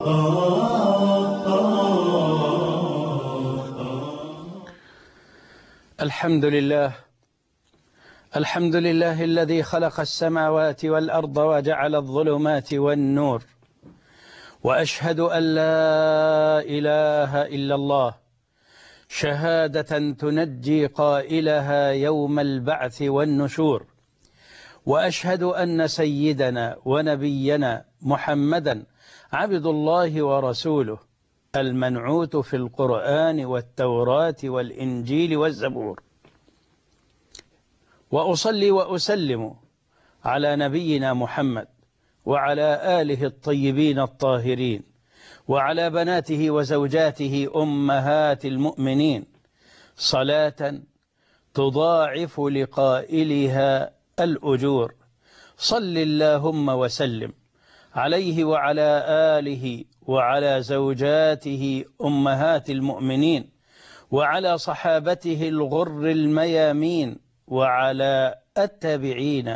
الحمد لله. الحمد لله الذي خلق السماوات والأرض وجعل الظلمات والنور، وأشهد أن لا إله إلا الله شهادة تنجي قائلها يوم البعث والنشور، وأشهد أن سيدنا ونبينا محمدا عبد الله ورسوله المنعوت في القرآن والتوراة والإنجيل والزبور، وأصلي وأسلم على نبينا محمد وعلى آله الطيبين الطاهرين وعلى بناته وزوجاته أمهات المؤمنين صلاة تضاعف لقائلها الأجور. صل اللهم وسلم عليه وعلى آله وعلى زوجاته أمهات المؤمنين وعلى صحابته الغر الميامين وعلى التابعين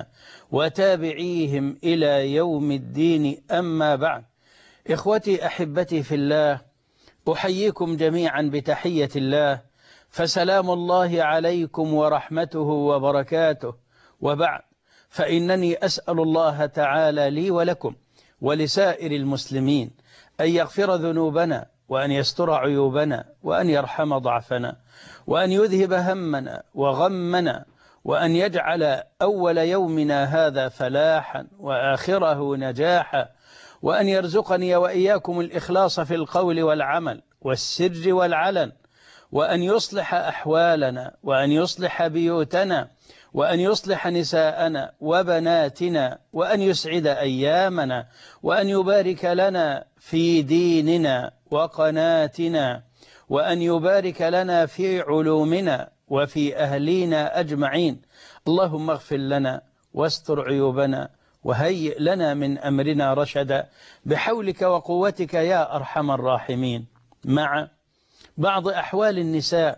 وتابعيهم إلى يوم الدين. أما بعد، إخوتي أحبتي في الله، أحييكم جميعا بتحية الله، فسلام الله عليكم ورحمته وبركاته. وبعد، فإنني أسأل الله تعالى لي ولكم ولسائر المسلمين أن يغفر ذنوبنا وأن يستر عيوبنا وأن يرحم ضعفنا وأن يذهب همنا وغمنا وأن يجعل أول يومنا هذا فلاحا وآخره نجاحا، وأن يرزقني وإياكم الإخلاص في القول والعمل والسر والعلن، وأن يصلح أحوالنا وأن يصلح بيوتنا وأن يصلح نساءنا وبناتنا وأن يسعد أيامنا وأن يبارك لنا في ديننا وقناتنا وأن يبارك لنا في علومنا وفي أهلينا أجمعين. اللهم اغفر لنا واستر عيوبنا وهيئ لنا من أمرنا رشدا بحولك وقوتك يا أرحم الراحمين. مع بعض أحوال النساء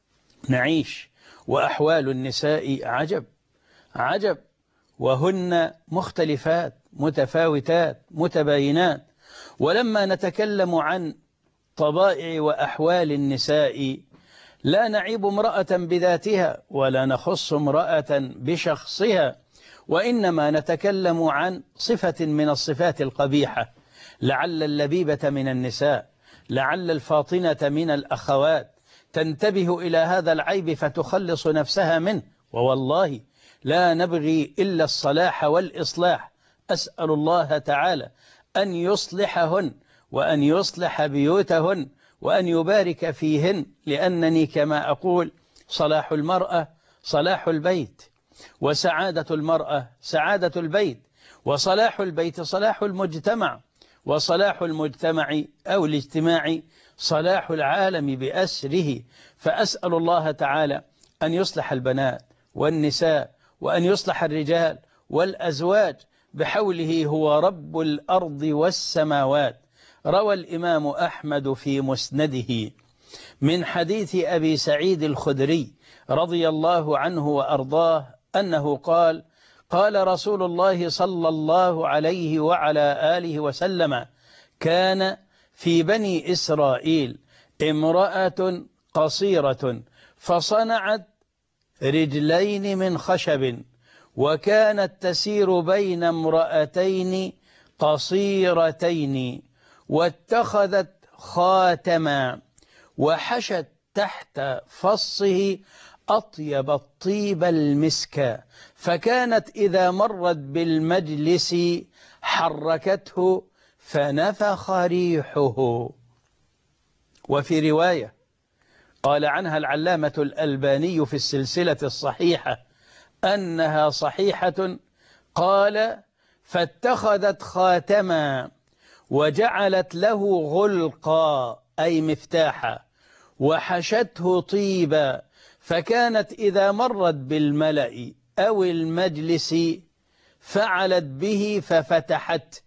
نعيش، وأحوال النساء عجب عجب، وهن مختلفات متفاوتات متباينات. ولما نتكلم عن طبائع وأحوال النساء لا نعيب امرأة بذاتها ولا نخص امرأة بشخصها، وإنما نتكلم عن صفة من الصفات القبيحة. لعل اللبيبة من النساء، لعل الفاطنة من الأخوات تنتبه إلى هذا العيب فتخلص نفسها منه، ووالله لا نبغي إلا الصلاح والإصلاح. أسأل الله تعالى أن يصلحهن وأن يصلح بيوتهن وأن يبارك فيهن، لأنني كما أقول صلاح المرأة صلاح البيت، وسعادة المرأة سعادة البيت، وصلاح البيت صلاح المجتمع، وصلاح المجتمع أو الاجتماع صلاح العالم بأسره. فأسأل الله تعالى أن يصلح البنات والنساء وأن يصلح الرجال والأزواج بحوله هو رب الأرض والسماوات. روى الإمام أحمد في مسنده من حديث أبي سعيد الخدري رضي الله عنه وأرضاه أنه قال: قال رسول الله صلى الله عليه وعلى آله وسلم: كان في بني إسرائيل امرأة قصيرة فصنعت رجلين من خشب، وكانت تسير بين امرأتين قصيرتين، واتخذت خاتما وحشت تحت فصه أطيب الطيب المسك، فكانت إذا مرت بالمجلس حركته فنفخ ريحه. وفي رواية قال عنها العلامة الألباني في السلسلة الصحيحة أنها صحيحة، قال: فاتخذت خاتما وجعلت له غلقا أي مفتاحا، وحشته طيبا، فكانت إذا مرت بالملأ أو المجلس فعلت به ففتحت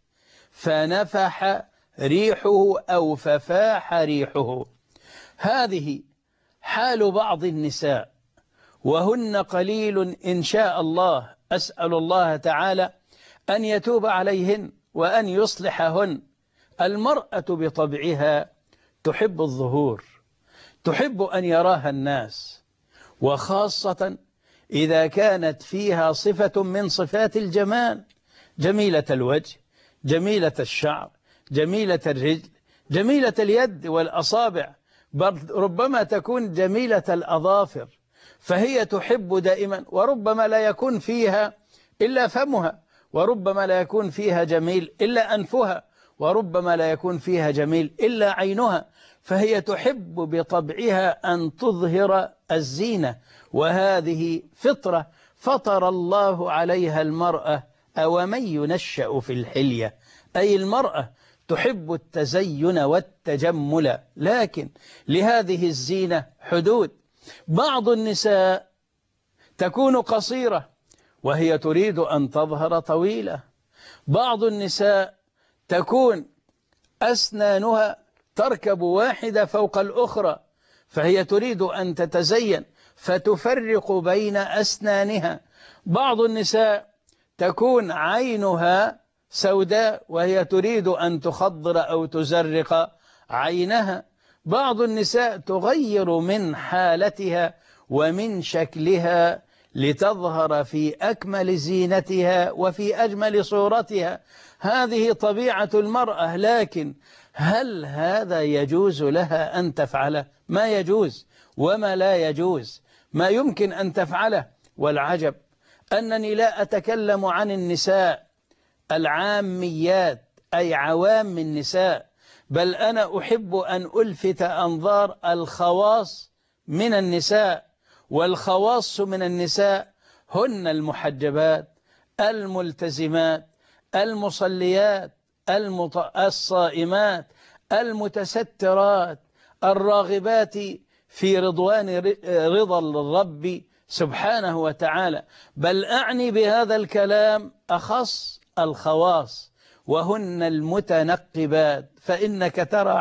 فنفح ريحه أو ففاح ريحه. هذه حال بعض النساء، وهن قليل إن شاء الله. أسأل الله تعالى أن يتوب عليهن وأن يصلحهن. المرأة بطبعها تحب الظهور، تحب أن يراها الناس، وخاصة إذا كانت فيها صفة من صفات الجمال، جميلة الوجه، جميلة الشعر، جميلة الرجل، جميلة اليد والأصابع، بل ربما تكون جميلة الأظافر، فهي تحب دائما، وربما لا يكون فيها إلا فمها، وربما لا يكون فيها جميل إلا أنفها، وربما لا يكون فيها جميل إلا عينها، فهي تحب بطبعها أن تظهر الزينة، وهذه فطرة فطر الله عليها المرأة. أومن ينشأ في الحلية، أي المرأة تحب التزين والتجمل، لكن لهذه الزينة حدود. بعض النساء تكون قصيرة وهي تريد أن تظهر طويلة، بعض النساء تكون أسنانها تركب واحدة فوق الأخرى، فهي تريد أن تتزين فتفرق بين أسنانها، بعض النساء تكون عينها سوداء وهي تريد أن تخضر أو تزرق عينها، بعض النساء تغير من حالتها ومن شكلها لتظهر في أكمل زينتها وفي أجمل صورتها، هذه طبيعة المرأة. لكن هل هذا يجوز لها أن تفعله؟ ما يجوز، وما لا يجوز ما يمكن أن تفعله. والعجب أنني لا أتكلم عن النساء العاميات أي عوام النساء، بل أنا أحب أن ألفت أنظار الخواص من النساء، والخواص من النساء هن المحجبات الملتزمات المصليات الصائمات المتسترات الراغبات في رضا الرب سبحانه وتعالى. بل أعني بهذا الكلام أخص الخواص، وهن المتنقبات، فإنك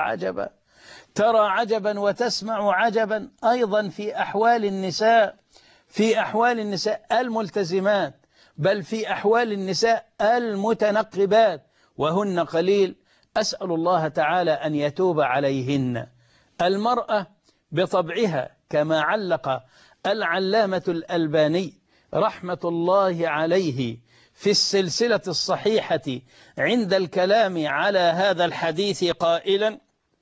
ترى عجبا وتسمع عجبا أيضا في أحوال النساء الملتزمات، بل في أحوال النساء المتنقبات، وهن قليل. أسأل الله تعالى أن يتوب عليهن. المرأة بطبعها كما علق العلامة الألباني رحمة الله عليه في السلسلة الصحيحة عند الكلام على هذا الحديث قائلا: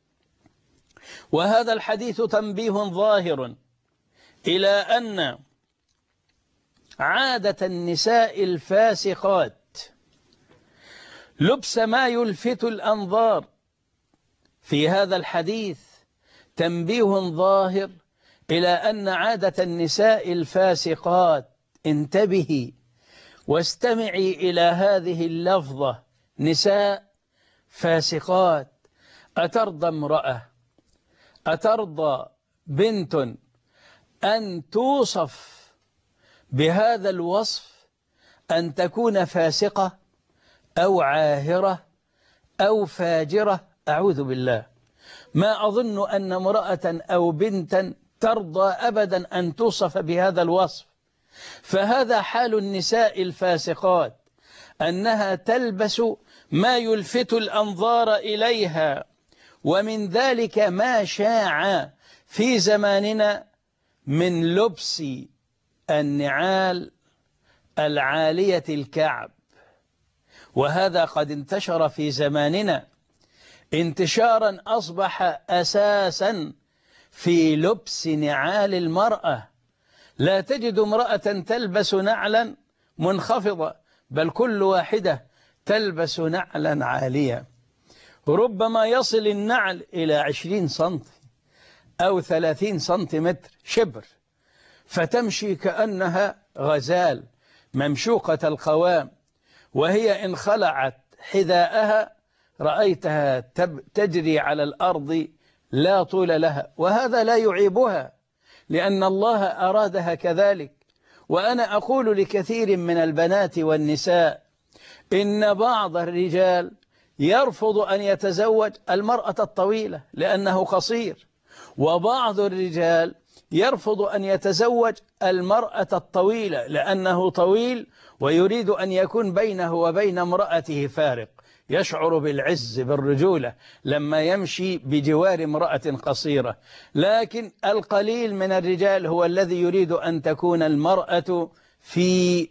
وهذا الحديث تنبيه ظاهر إلى أن عادة النساء الفاسقات لبس ما يلفت الأنظار. في هذا الحديث تنبيه ظاهر إلى أن عادة النساء الفاسقات، انتبهي واستمعي إلى هذه اللفظة، نساء فاسقات. أترضى امرأة، أترضى بنت أن توصف بهذا الوصف، أن تكون فاسقة أو عاهرة أو فاجرة؟ أعوذ بالله، ما أظن أن امرأة أو بنتا ترضى أبدا أن توصف بهذا الوصف. فهذا حال النساء الفاسقات، أنها تلبس ما يلفت الأنظار إليها، ومن ذلك ما شاع في زماننا من لبس النعال العالية الكعب، وهذا قد انتشر في زماننا انتشارا أصبح أساسا في لبس نعال المرأة. لا تجد امرأة تلبس نعلا منخفضة، بل كل واحدة تلبس نعلا عالية، ربما يصل النعل إلى 20 سنتي أو 30 سنتيمتر شبر، فتمشي كأنها غزال ممشوقة القوام، وهي إن خلعت حذاءها رأيتها تجري على الأرض لا طول لها، وهذا لا يعيبها لأن الله أرادها كذلك. وأنا أقول لكثير من البنات والنساء إن بعض الرجال يرفض أن يتزوج المرأة الطويلة لأنه قصير، وبعض الرجال يرفض أن يتزوج المرأة الطويلة لأنه طويل ويريد أن يكون بينه وبين امرأته فارق. يشعر بالعز بالرجولة لما يمشي بجوار امرأة قصيرة. لكن القليل من الرجال هو الذي يريد أن تكون المرأة في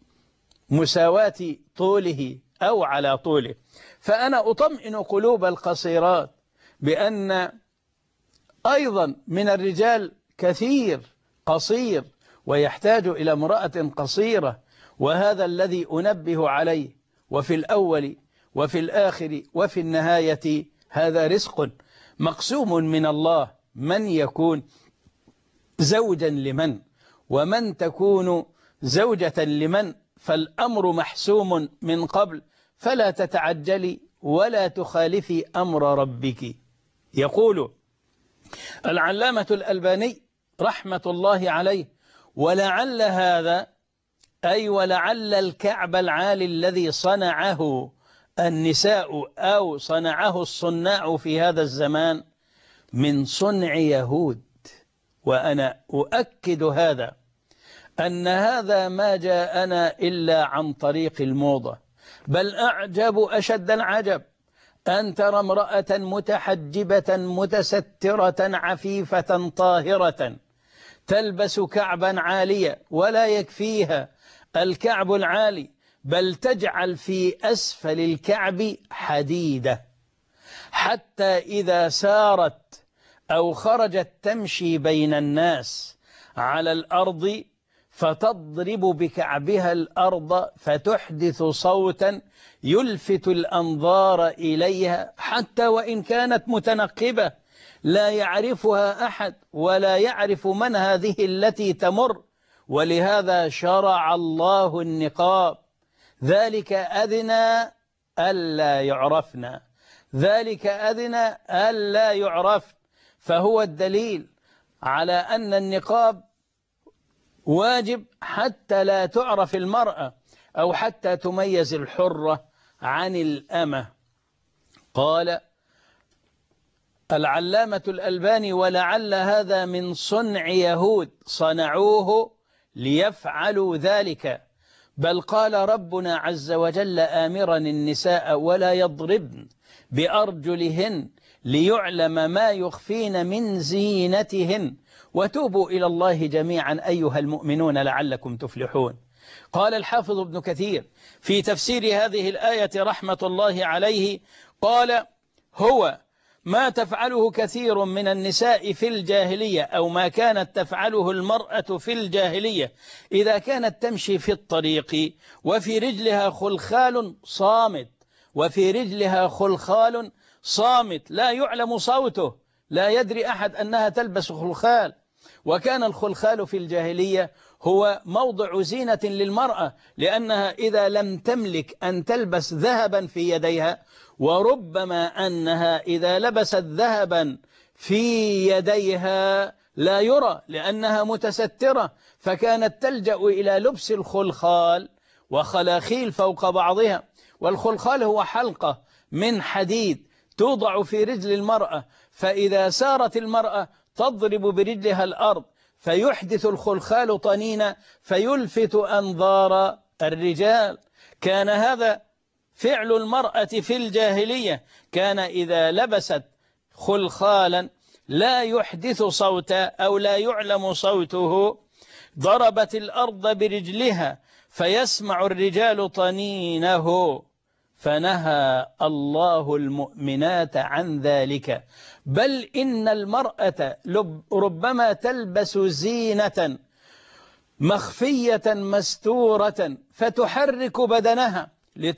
مساواة طوله أو على طوله. فأنا أطمئن قلوب القصيرات بأن أيضا من الرجال كثير قصير ويحتاج إلى امرأة قصيرة، وهذا الذي أنبه عليه. وفي الأول وفي الآخر وفي النهاية هذا رزق مقسوم من الله، من يكون زوجا لمن ومن تكون زوجة لمن، فالأمر محسوم من قبل، فلا تتعجلي ولا تخالفي أمر ربك. يقول العلامة الألباني رحمة الله عليه: ولعل هذا أي ولعل الكعب العالي الذي صنعه النساء أو صنعه الصناع في هذا الزمان من صنع يهود. وأنا أؤكد هذا، أن هذا ما جاءنا إلا عن طريق الموضة. بل أعجب أشد العجب أن ترى امرأة متحجبة متسترة عفيفة طاهرة تلبس كعبا عاليا، ولا يكفيها الكعب العالي، بل تجعل في أسفل الكعب حديدة، حتى إذا سارت أو خرجت تمشي بين الناس على الأرض فتضرب بكعبها الأرض فتحدث صوتا يلفت الأنظار إليها، حتى وإن كانت متنقبة لا يعرفها أحد ولا يعرف من هذه التي تمر. ولهذا شرع الله النقاب، ذلك أدنى ألا يعرفنا، ذلك أدنى ألا يعرف. فهو الدليل على أن النقاب واجب حتى لا تعرف المرأة أو حتى تميز الحرة عن الأمة. قال العلامة الألباني: ولعل هذا من صنع يهود صنعوه ليفعلوا ذلك. بل قال ربنا عز وجل آمرا النساء: ولا يضربن بأرجلهن ليعلم ما يخفين من زينتهن وتوبوا إلى الله جميعا أيها المؤمنون لعلكم تفلحون. قال الحافظ ابن كثير في تفسير هذه الآية رحمة الله عليه: قال: هو ما تفعله كثير من النساء في الجاهلية، أو ما كانت تفعله المرأة في الجاهلية إذا كانت تمشي في الطريق وفي رجلها خلخال صامت، وفي رجلها خلخال صامت لا يعلم صوته، لا يدري أحد أنها تلبس خلخال. وكان الخلخال في الجاهلية هو موضع زينة للمرأة، لأنها إذا لم تملك أن تلبس ذهبا في يديها، وربما أنها إذا لبست ذهبا في يديها لا يرى لأنها متسترة، فكانت تلجأ إلى لبس الخلخال وخلاخيل فوق بعضها. والخلخال هو حلقة من حديد توضع في رجل المرأة، فإذا سارت المرأة تضرب برجلها الأرض فيحدث الخلخال طنينا فيلفت أنظار الرجال. كان هذا فعل المرأة في الجاهلية، كان إذا لبست خلخالا لا يحدث صوتا أو لا يعلم صوته ضربت الأرض برجلها فيسمع الرجال طنينه، فنهى الله المؤمنات عن ذلك. بل إن المرأة ربما تلبس زينة مخفية مستورة فتحرك بدنها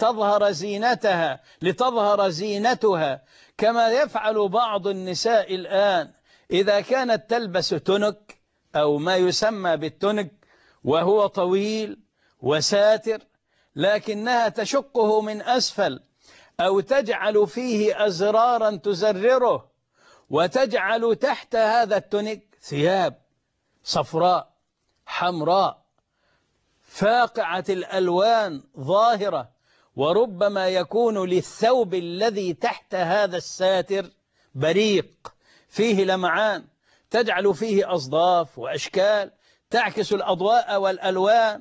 لتظهر زينتها، كما يفعل بعض النساء الآن إذا كانت تلبس تنك أو ما يسمى بالتنك وهو طويل وساتر، لكنها تشقه من أسفل أو تجعل فيه أزرارا تزرره، وتجعل تحت هذا التنك ثياب صفراء حمراء فاقعة الألوان ظاهرة، وربما يكون للثوب الذي تحت هذا الساتر بريق فيه لمعان، تجعل فيه أصداف وأشكال تعكس الأضواء والألوان،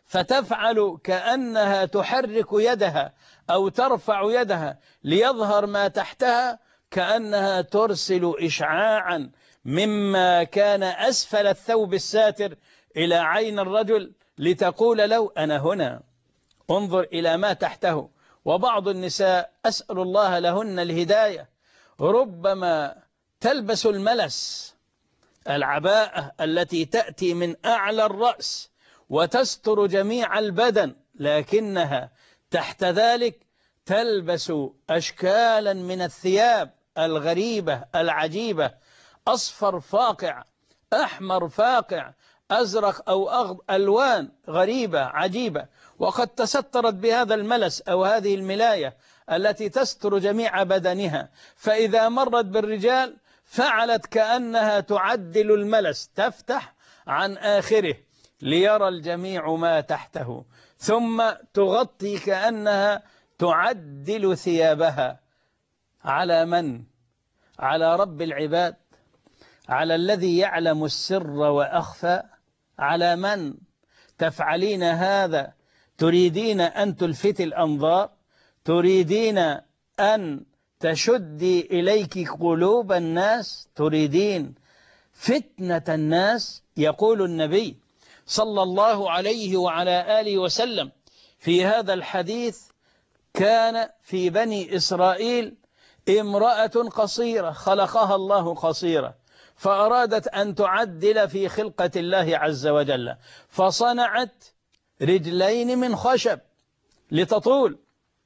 فتفعل كأنها تحرك يدها أو ترفع يدها ليظهر ما تحتها، كأنها ترسل إشعاعا مما كان أسفل الثوب الساتر إلى عين الرجل لتقول له أنا هنا، انظر إلى ما تحته. وبعض النساء أسأل الله لهن الهداية ربما تلبس الملس، العباءة التي تأتي من أعلى الرأس وتستر جميع البدن، لكنها تحت ذلك تلبس أشكالا من الثياب الغريبة العجيبة، أصفر فاقع، أحمر فاقع، أزرق أو أخضر، ألوان غريبة عجيبة، وقد تسترت بهذا الملس أو هذه الملاية التي تستر جميع بدنها، فإذا مرت بالرجال فعلت كأنها تعدل الملس، تفتح عن آخره ليرى الجميع ما تحته، ثم تغطي كأنها تعدل ثيابها. على من؟ على رب العباد، على الذي يعلم السر وأخفى. على من تفعلين هذا؟ تريدين أن تلفتي الأنظار، تريدين أن تشدي إليك قلوب الناس، تريدين فتنة الناس. يقول النبي صلى الله عليه وعلى آله وسلم في هذا الحديث: كان في بني إسرائيل امرأة قصيرة خلقها الله قصيرة، فأرادت أن تعدل في خلقة الله عز وجل، فصنعت رجلين من خشب لتطول،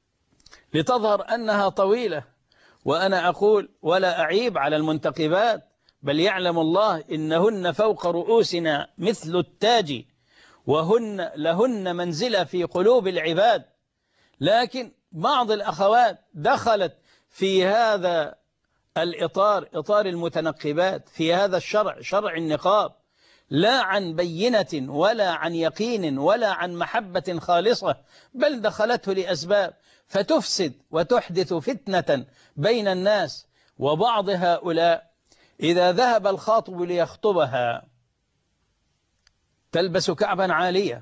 لتظهر أنها طويلة. وأنا أقول ولا أعيب على المنتقبات، بل يعلم الله إنهن فوق رؤوسنا مثل التاج، وهن لهن منزلة في قلوب العباد. لكن بعض الأخوات دخلت في هذا الإطار، إطار المتنقبات، في هذا الشرع، شرع النقاب، لا عن بينة ولا عن يقين ولا عن محبة خالصة، بل دخلته لأسباب فتفسد وتحدث فتنة بين الناس. وبعض هؤلاء إذا ذهب الخاطب ليخطبها تلبس كعبا عالية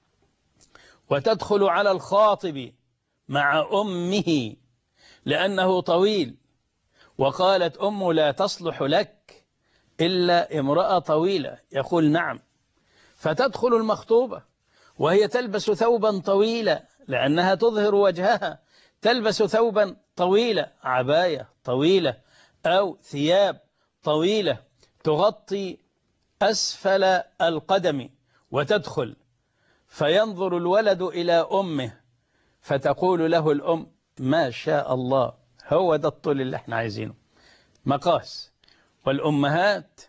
وتدخل على الخاطب مع أمه لأنه طويل، وقالت أمه لا تصلح لك إلا امرأة طويلة، يقول نعم، فتدخل المخطوبة وهي تلبس ثوبا طويلا لأنها تظهر وجهها، تلبس ثوبا طويلة، عباية طويلة أو ثياب طويلة تغطي أسفل القدم، وتدخل، فينظر الولد إلى أمه فتقول له الأم ما شاء الله، هو ده الطول اللي احنا عايزينه، مقاس. والأمهات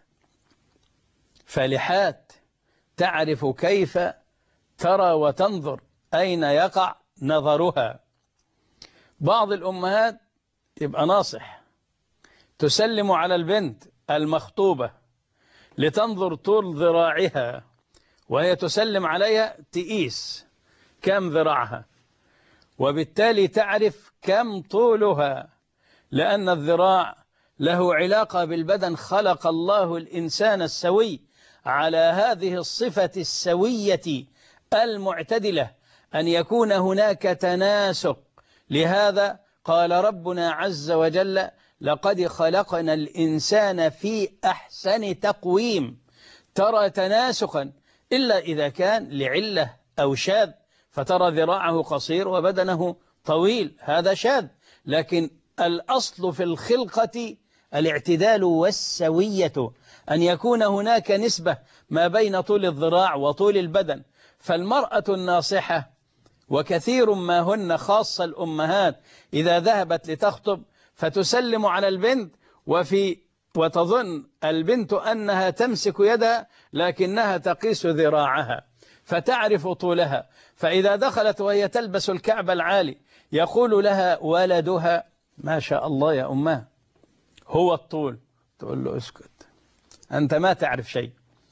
فالحات تعرف كيف ترى وتنظر أين يقع نظرها. بعض الأمهات يبقى ناصح، تسلم على البنت المخطوبة لتنظر طول ذراعها، وهي تسلم عليها تقيس كم ذراعها، وبالتالي تعرف كم طولها، لأن الذراع له علاقة بالبدن. خلق الله الإنسان السوي على هذه الصفة السوية المعتدلة، أن يكون هناك تناسق. لهذا قال ربنا عز وجل لقد خلقنا الإنسان في أحسن تقويم. ترى تناسقا إلا إذا كان لعلة أو شاذ، فترى ذراعه قصير وبدنه طويل، هذا شاذ. لكن الأصل في الخلقة الاعتدال والسوية، أن يكون هناك نسبة ما بين طول الذراع وطول البدن. فالمرأة الناصحة، وكثير ما هن خاصة الأمهات، إذا ذهبت لتخطب فتسلم على البنت وتظن البنت أنها تمسك يدها، لكنها تقيس ذراعها فتعرف طولها. فإذا دخلت وهي تلبس الكعب العالي يقول لها ولدها ما شاء الله يا أمه هو الطول، تقول له اسكت أنت ما تعرف شيء،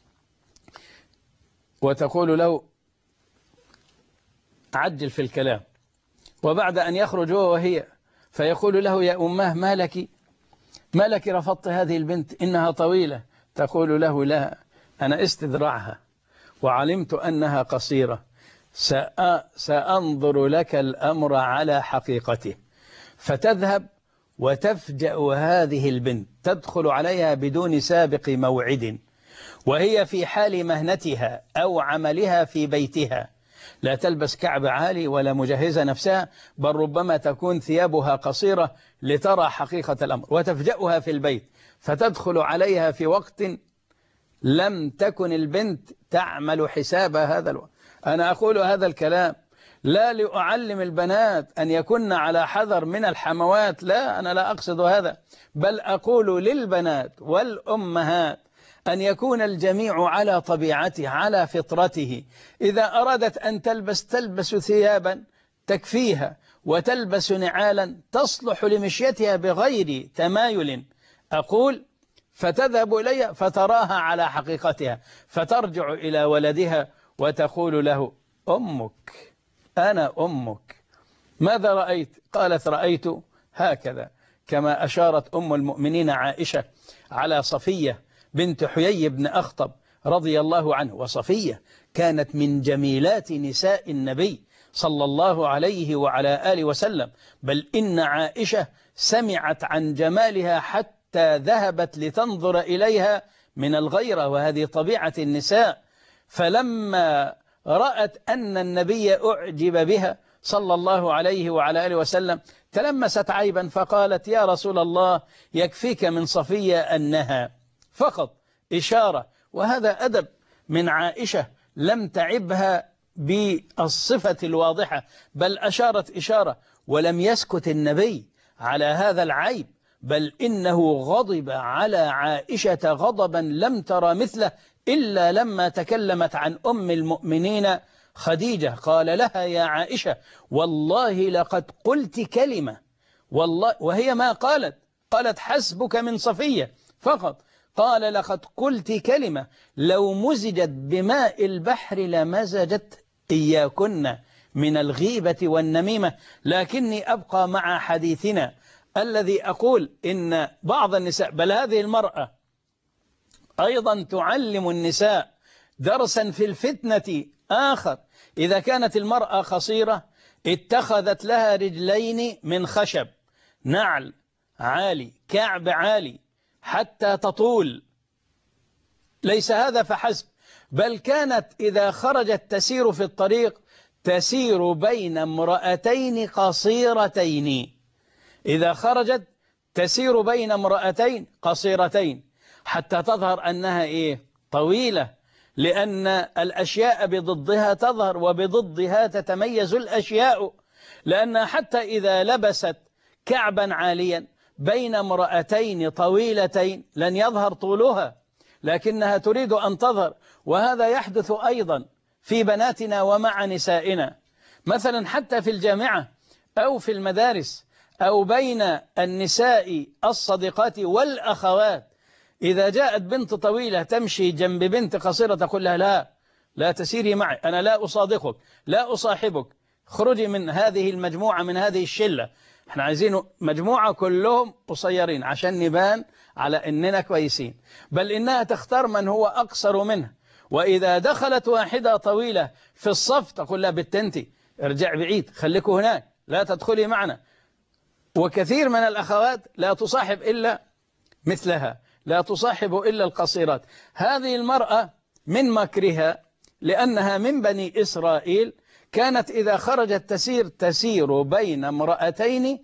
وتقول له عجل في الكلام. وبعد أن يخرج هو وهي فيقول له يا أمه ما لك رفضت هذه البنت إنها طويلة؟ تقول له لا، أنا استذرعها وعلمت أنها قصيرة، سأنظر لك الأمر على حقيقته. فتذهب وتفجأ هذه البنت، تدخل عليها بدون سابق موعد، وهي في حال مهنتها أو عملها في بيتها، لا تلبس كعب عالي ولا مجهزة نفسها، بل ربما تكون ثيابها قصيرة لترى حقيقة الأمر، وتفجأها في البيت، فتدخل عليها في وقت لم تكن البنت تعمل حساب هذا الوقت. أنا أقول هذا الكلام لا لأعلم البنات أن يكن على حذر من الحموات، لا، أنا لا أقصد هذا، بل أقول للبنات والأمهات أن يكون الجميع على طبيعته، على فطرته. إذا أرادت أن تلبس ثيابا تكفيها، وتلبس نعالا تصلح لمشيتها بغير تمايل، أقول فتذهب إليها فتراها على حقيقتها، فترجع إلى ولدها وتقول له: أمك، أنا أمك، ماذا رأيت؟ قالت: رأيت هكذا، كما أشارت أم المؤمنين عائشة على صفية بنت حيي بن أخطب رضي الله عنه. وصفية كانت من جميلات نساء النبي صلى الله عليه وعلى آله وسلم، بل إن عائشة سمعت عن جمالها حتى ذهبت لتنظر إليها من الغيرة، وهذه طبيعة النساء. فلما رأت أن النبي أعجب بها صلى الله عليه وعلى آله وسلم تلمست عيبا، فقالت: يا رسول الله، يكفيك من صفية أنها فقط إشارة. وهذا أدب من عائشة لم تعبها بالصفة الواضحة، بل أشارت إشارة. ولم يسكت النبي على هذا العيب، بل إنه غضب على عائشة غضبا لم ترى مثله إلا لما تكلمت عن أم المؤمنين خديجة. قال لها: يا عائشة، والله لقد قلت كلمة، والله، وهي ما قالت حسبك من صفية فقط. قال: لقد قلت كلمة لو مزجت بماء البحر لمزجت إياكن من الغيبة والنميمة. لكني أبقى مع حديثنا الذي أقول إن بعض النساء، بل هذه المرأة أيضا تعلم النساء درسا في الفتنة آخر. إذا كانت المرأة قصيرة اتخذت لها رجلين من خشب، نعل عالي، كعب عالي، حتى تطول. ليس هذا فحسب، بل كانت إذا خرجت تسير في الطريق تسير بين امرأتين قصيرتين. إذا خرجت تسير بين امرأتين قصيرتين حتى تظهر أنها طويلة، لأن الأشياء بضدها تظهر وبضدها تتميز الأشياء. لأن حتى إذا لبست كعبا عاليا بين امرأتين طويلتين لن يظهر طولها، لكنها تريد أن تظهر. وهذا يحدث أيضا في بناتنا ومع نسائنا، مثلا حتى في الجامعة أو في المدارس أو بين النساء الصديقات والأخوات. إذا جاءت بنت طويلة تمشي جنب بنت قصيرة تقول لها: لا تسيري معي، أنا لا أصادقك، لا أصاحبك، خرجي من هذه المجموعة، من هذه الشلة. احنا عايزين مجموعة كلهم قصيرين عشان نبان على إننا كويسين. بل إنها تختار من هو أقصر منها. وإذا دخلت واحدة طويلة في الصف تقول لها: بنتي ارجع بعيد، خليكوا هناك، لا تدخلي معنا. وكثير من الأخوات لا تصاحب إلا مثلها، لا تصاحب إلا القصيرات. هذه المرأة من مكرها، لأنها من بني إسرائيل، كانت إذا خرجت تسير بين امرأتين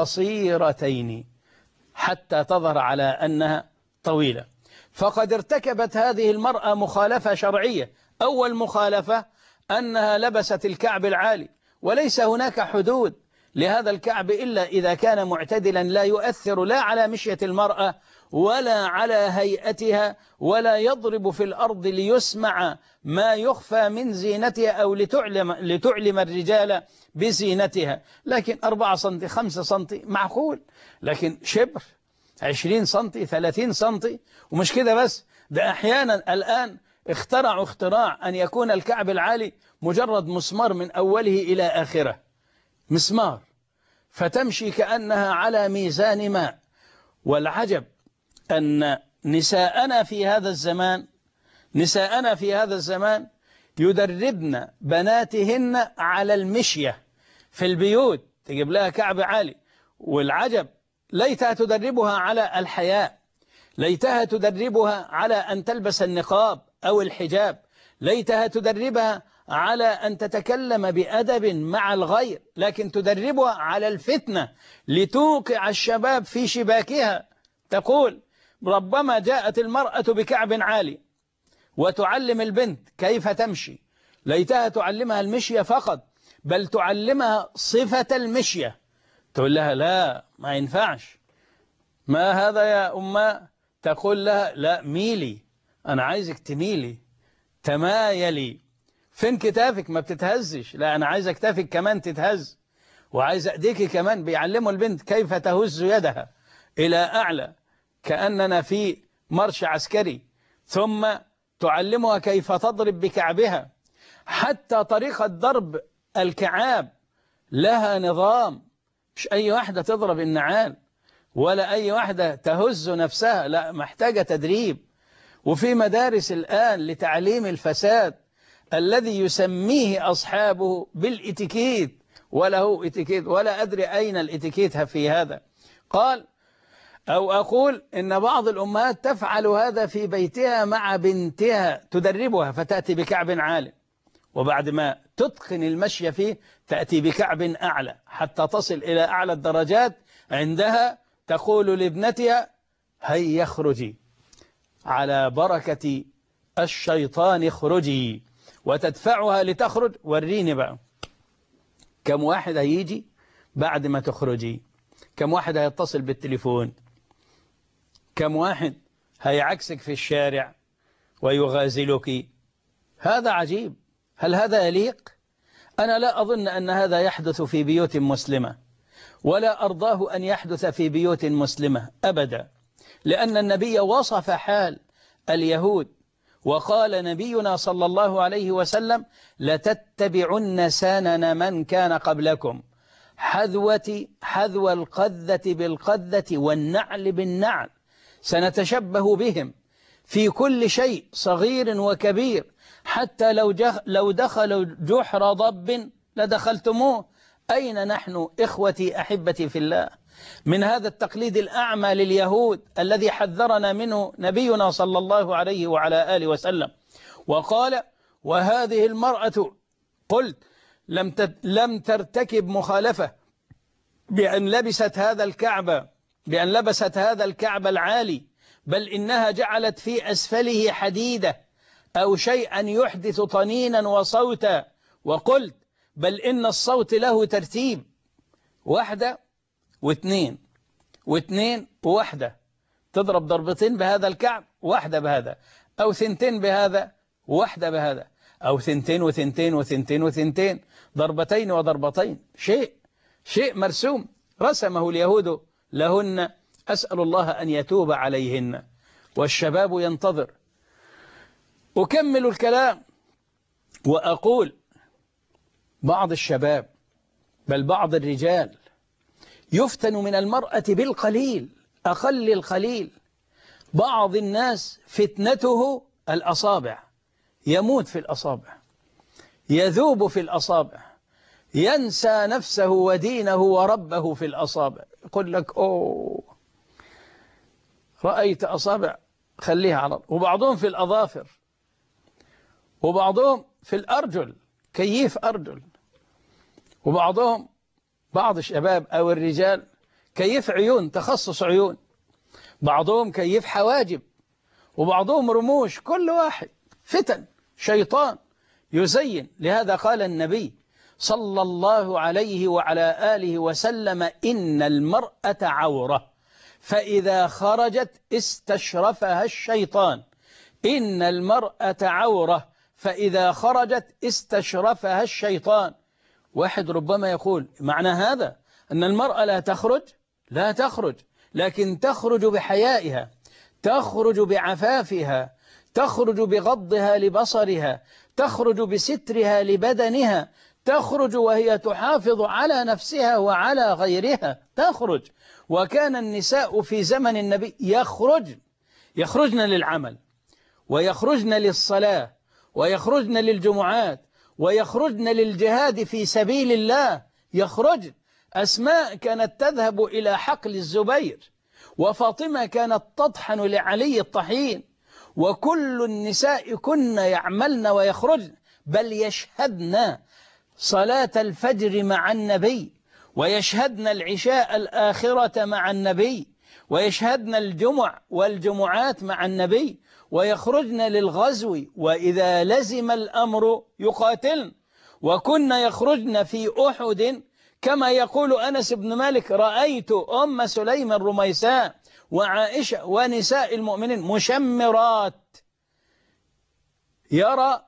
قصيرتين حتى تظهر على أنها طويلة. فقد ارتكبت هذه المرأة مخالفة شرعية. أول مخالفة أنها لبست الكعب العالي، وليس هناك حدود لهذا الكعب إلا إذا كان معتدلا، لا يؤثر لا على مشية المرأة ولا على هيئتها، ولا يضرب في الأرض ليسمع ما يخفى من زينتها أو لتعلم الرجال بزينتها. لكن 4 سنتي 5 سنتي معقول، لكن شبر 20 سنتي 30 سنتي. ومش كده بس، ده أحيانا الآن اخترعوا اختراع أن يكون الكعب العالي مجرد مسمار من أوله إلى آخره، مسمار، فتمشي كأنها على ميزان ماء. والعجب أن نساءنا في هذا الزمان يدربن بناتهن على المشية في البيوت، تجيب لها كعب عالي. والعجب ليتها تدربها على الحياء، ليتها تدربها على أن تلبس النقاب أو الحجاب، ليتها تدربها على أن تتكلم بأدب مع الغير، لكن تدربها على الفتنة لتوقع الشباب في شباكها. تقول ربما جاءت المرأة بكعب عالي وتعلم البنت كيف تمشي، ليتها تعلمها المشية فقط، بل تعلمها صفة المشية. تقول لها لا ما ينفعش، ما هذا يا أمه؟ تقول لها لا ميلي، أنا عايزك تميلي، تمايلي، فين كتافك ما بتتهزش؟ لا أنا عايز كتافك كمان تتهز، وعايز أيديك كمان. بيعلموا البنت كيف تهز يدها إلى أعلى كأننا في مرش عسكري، ثم تعلمها كيف تضرب بكعبها. حتى طريقة ضرب الكعاب لها نظام، مش أي واحدة تضرب النعال ولا أي واحدة تهز نفسها، لا محتاجة تدريب. وفي مدارس الآن لتعليم الفساد الذي يسميه أصحابه بالإتيكيت، وله إتيكيت ولا أدري أين الإتيكيت في هذا. قال أو أقول إن بعض الأمهات تفعل هذا في بيتها مع بنتها، تدربها فتأتي بكعب عالي، وبعد ما تتقن المشي فيه تأتي بكعب أعلى حتى تصل إلى أعلى الدرجات. عندها تقول لابنتها هيا اخرجي، على بركة الشيطان اخرجي، وتدفعها لتخرج. وريني بقى كم واحد هيجي بعد ما تخرجي، كم واحد هيتصل بالتليفون، كم واحد هيعكسك في الشارع ويغازلك. هذا عجيب، هل هذا يليق؟ أنا لا أظن أن هذا يحدث في بيوت مسلمة، ولا أرضاه أن يحدث في بيوت مسلمة أبدا، لأن النبي وصف حال اليهود وقال نبينا صلى الله عليه وسلم لتتبعن سنن من كان قبلكم حذو القذة بالقذة والنعل بالنعل، سنتشبه بهم في كل شيء صغير وكبير، حتى لو دخلوا جحر ضب لدخلتموه. أين نحن إخوتي أحبتي في الله من هذا التقليد الأعمى لليهود الذي حذرنا منه نبينا صلى الله عليه وعلى آله وسلم؟ وقال وهذه المرأة قلت لم ترتكب مخالفة بأن لبست هذا الكعب العالي، بل إنها جعلت في أسفله حديدة أو شيئا يحدث طنينا وصوتا. وقلت بل إن الصوت له ترتيب، واحدة واثنين واثنين وواحدة، تضرب ضربتين بهذا الكعب، واحدة بهذا، أو ثنتين بهذا، واحدة بهذا، أو ثنتين وثنتين وثنتين وثنتين، ضربتين وضربتين. شيء مرسوم رسمه اليهود لهن، أسأل الله أن يتوب عليهن، والشباب ينتظر. أكمل الكلام وأقول بعض الشباب بل بعض الرجال يفتن من المرأة بالقليل، أقل القليل. بعض الناس فتنته الأصابع، يموت في الأصابع، يذوب في الأصابع، ينسى نفسه ودينه وربه في الأصابع. يقول لك أوه رأيت أصابع خليها على. وبعضهم في الأظافر، وبعضهم في الأرجل، كيف أرجل، وبعضهم بعض الشباب أو الرجال كيف عيون، تخصص عيون، بعضهم كيف حواجب، وبعضهم رموش. كل واحد فتن شيطان يزين. لهذا قال النبي صلى الله عليه وعلى آله وسلم إن المرأة عورة فإذا خرجت استشرفها الشيطان. إن المرأة عورة فإذا خرجت استشرفها الشيطان. واحد ربما يقول معنى هذا أن المرأة لا تخرج؟ لا تخرج، لكن تخرج بحيائها، تخرج بعفافها، تخرج بغضها لبصرها، تخرج بسترها لبدنها، تخرج وهي تحافظ على نفسها وعلى غيرها، تخرج. وكان النساء في زمن النبي يخرجن للعمل، ويخرجن للصلاة، ويخرجن للجمعات ويخرجن للجهاد في سبيل الله، يخرجن. أسماء كانت تذهب إلى حقل الزبير، وفاطمة كانت تطحن لعلي الطحين، وكل النساء كن يعملن ويخرجن، بل يشهدن صلاة الفجر مع النبي، ويشهدن العشاء الآخرة مع النبي، ويشهدن الجمع والجمعات مع النبي، ويخرجن للغزو، وإذا لزم الأمر يقاتلن. وكن يخرجن في أحد كما يقول أنس بن مالك: رأيت أم سليم الرميساء وعائشة ونساء المؤمنين مشمرات، يرى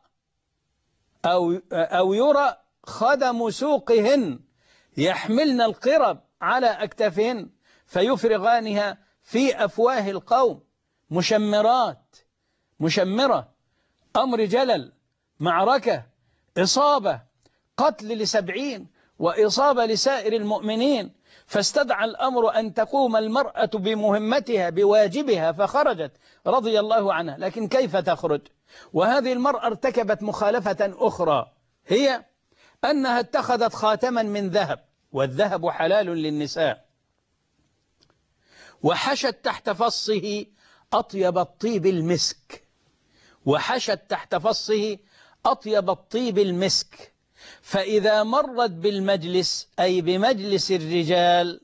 أو يرى خدم سوقهن يحملن القرب على أكتافهن فيفرغانها في أفواه القوم، مشمرات، مشمرة، أمر جلل، معركة، إصابة، قتل ل70 وإصابة لسائر المؤمنين، فاستدعى الأمر أن تقوم المرأة بمهمتها بواجبها، فخرجت رضي الله عنها. لكن كيف تخرج؟ وهذه المرأة ارتكبت مخالفة أخرى، هي أنها اتخذت خاتما من ذهب، والذهب حلال للنساء، وحشت تحت فصه أطيب الطيب المسك، وحشت تحت فصه أطيب الطيب المسك، فإذا مرت بالمجلس أي بمجلس الرجال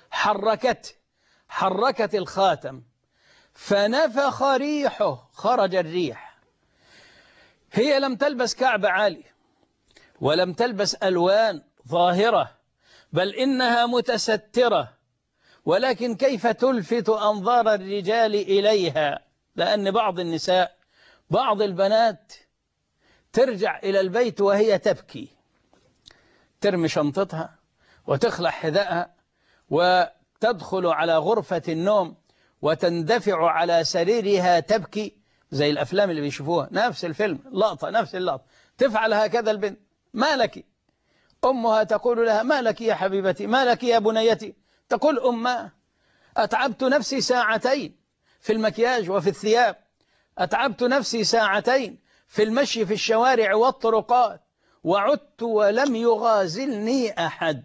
حركت الخاتم فنفخ ريحه، خرج الريح. هي لم تلبس كعب عالي ولم تلبس ألوان ظاهرة، بل إنها متسترة، ولكن كيف تلفت أنظار الرجال إليها؟ لأن بعض النساء، بعض البنات ترجع إلى البيت وهي تبكي، ترمي شنطتها وتخلع حذائها وتدخل على غرفة النوم وتندفع على سريرها تبكي، زي الأفلام اللي بيشوفوها، نفس الفيلم، لقطة نفس اللقطة، تفعل هكذا البنت. ما لك؟ أمها تقول لها: ما لك يا حبيبتي، ما لك يا بنيتي؟ تقول: أمه، أتعبت نفسي ساعتين في المكياج وفي الثياب، أتعبت نفسي ساعتين في المشي في الشوارع والطرقات، وعدت ولم يغازلني أحد.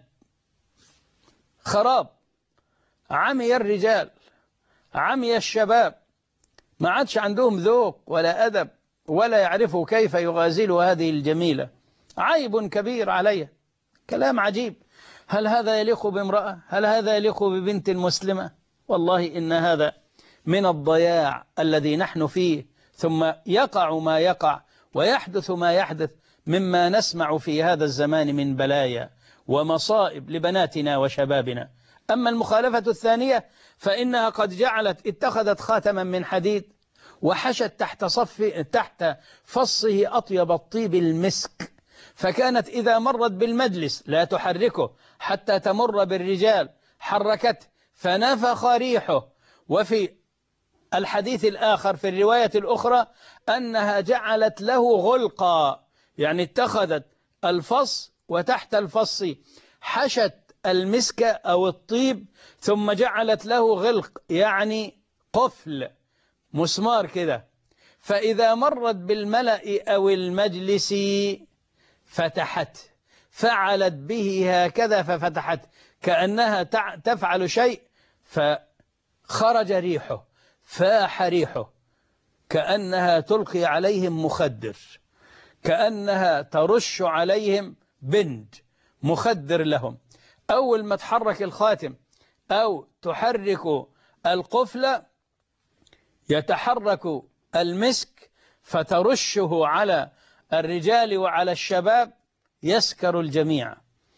خراب، عمي الرجال، عمي الشباب، ما عادش عندهم ذوق ولا أدب ولا يعرفوا كيف يغازلوا هذه الجميلة. عيب كبير عليها، كلام عجيب. هل هذا يليق بامرأة؟ هل هذا يليق ببنت مسلمة؟ والله إن هذا من الضياع الذي نحن فيه، ثم يقع ما يقع ويحدث ما يحدث مما نسمع في هذا الزمان من بلايا ومصائب لبناتنا وشبابنا. أما المخالفة الثانية فإنها قد اتخذت خاتما من حديد وحشت تحت فصه أطيب الطيب المسك، فكانت إذا مرت بالمجلس لا تحركه حتى تمر بالرجال، حركته فنفخ ريحه. وفي الحديث الآخر في الرواية الأخرى أنها جعلت له غلقا، يعني اتخذت الفص وتحت الفص حشت المسك أو الطيب ثم جعلت له غلق، يعني قفل، مسمار كده، فإذا مرت بالملأ أو المجلس فتحت، فعلت به هكذا ففتحت كأنها تفعل شيء، فخرج ريحه، فاح ريحه، كأنها تلقي عليهم مخدر، كأنها ترش عليهم بنج مخدر لهم. أول ما تحرك الخاتم أو تحرك القفل يتحرك المسك فترشه على الرجال وعلى الشباب، يسكر الجميع،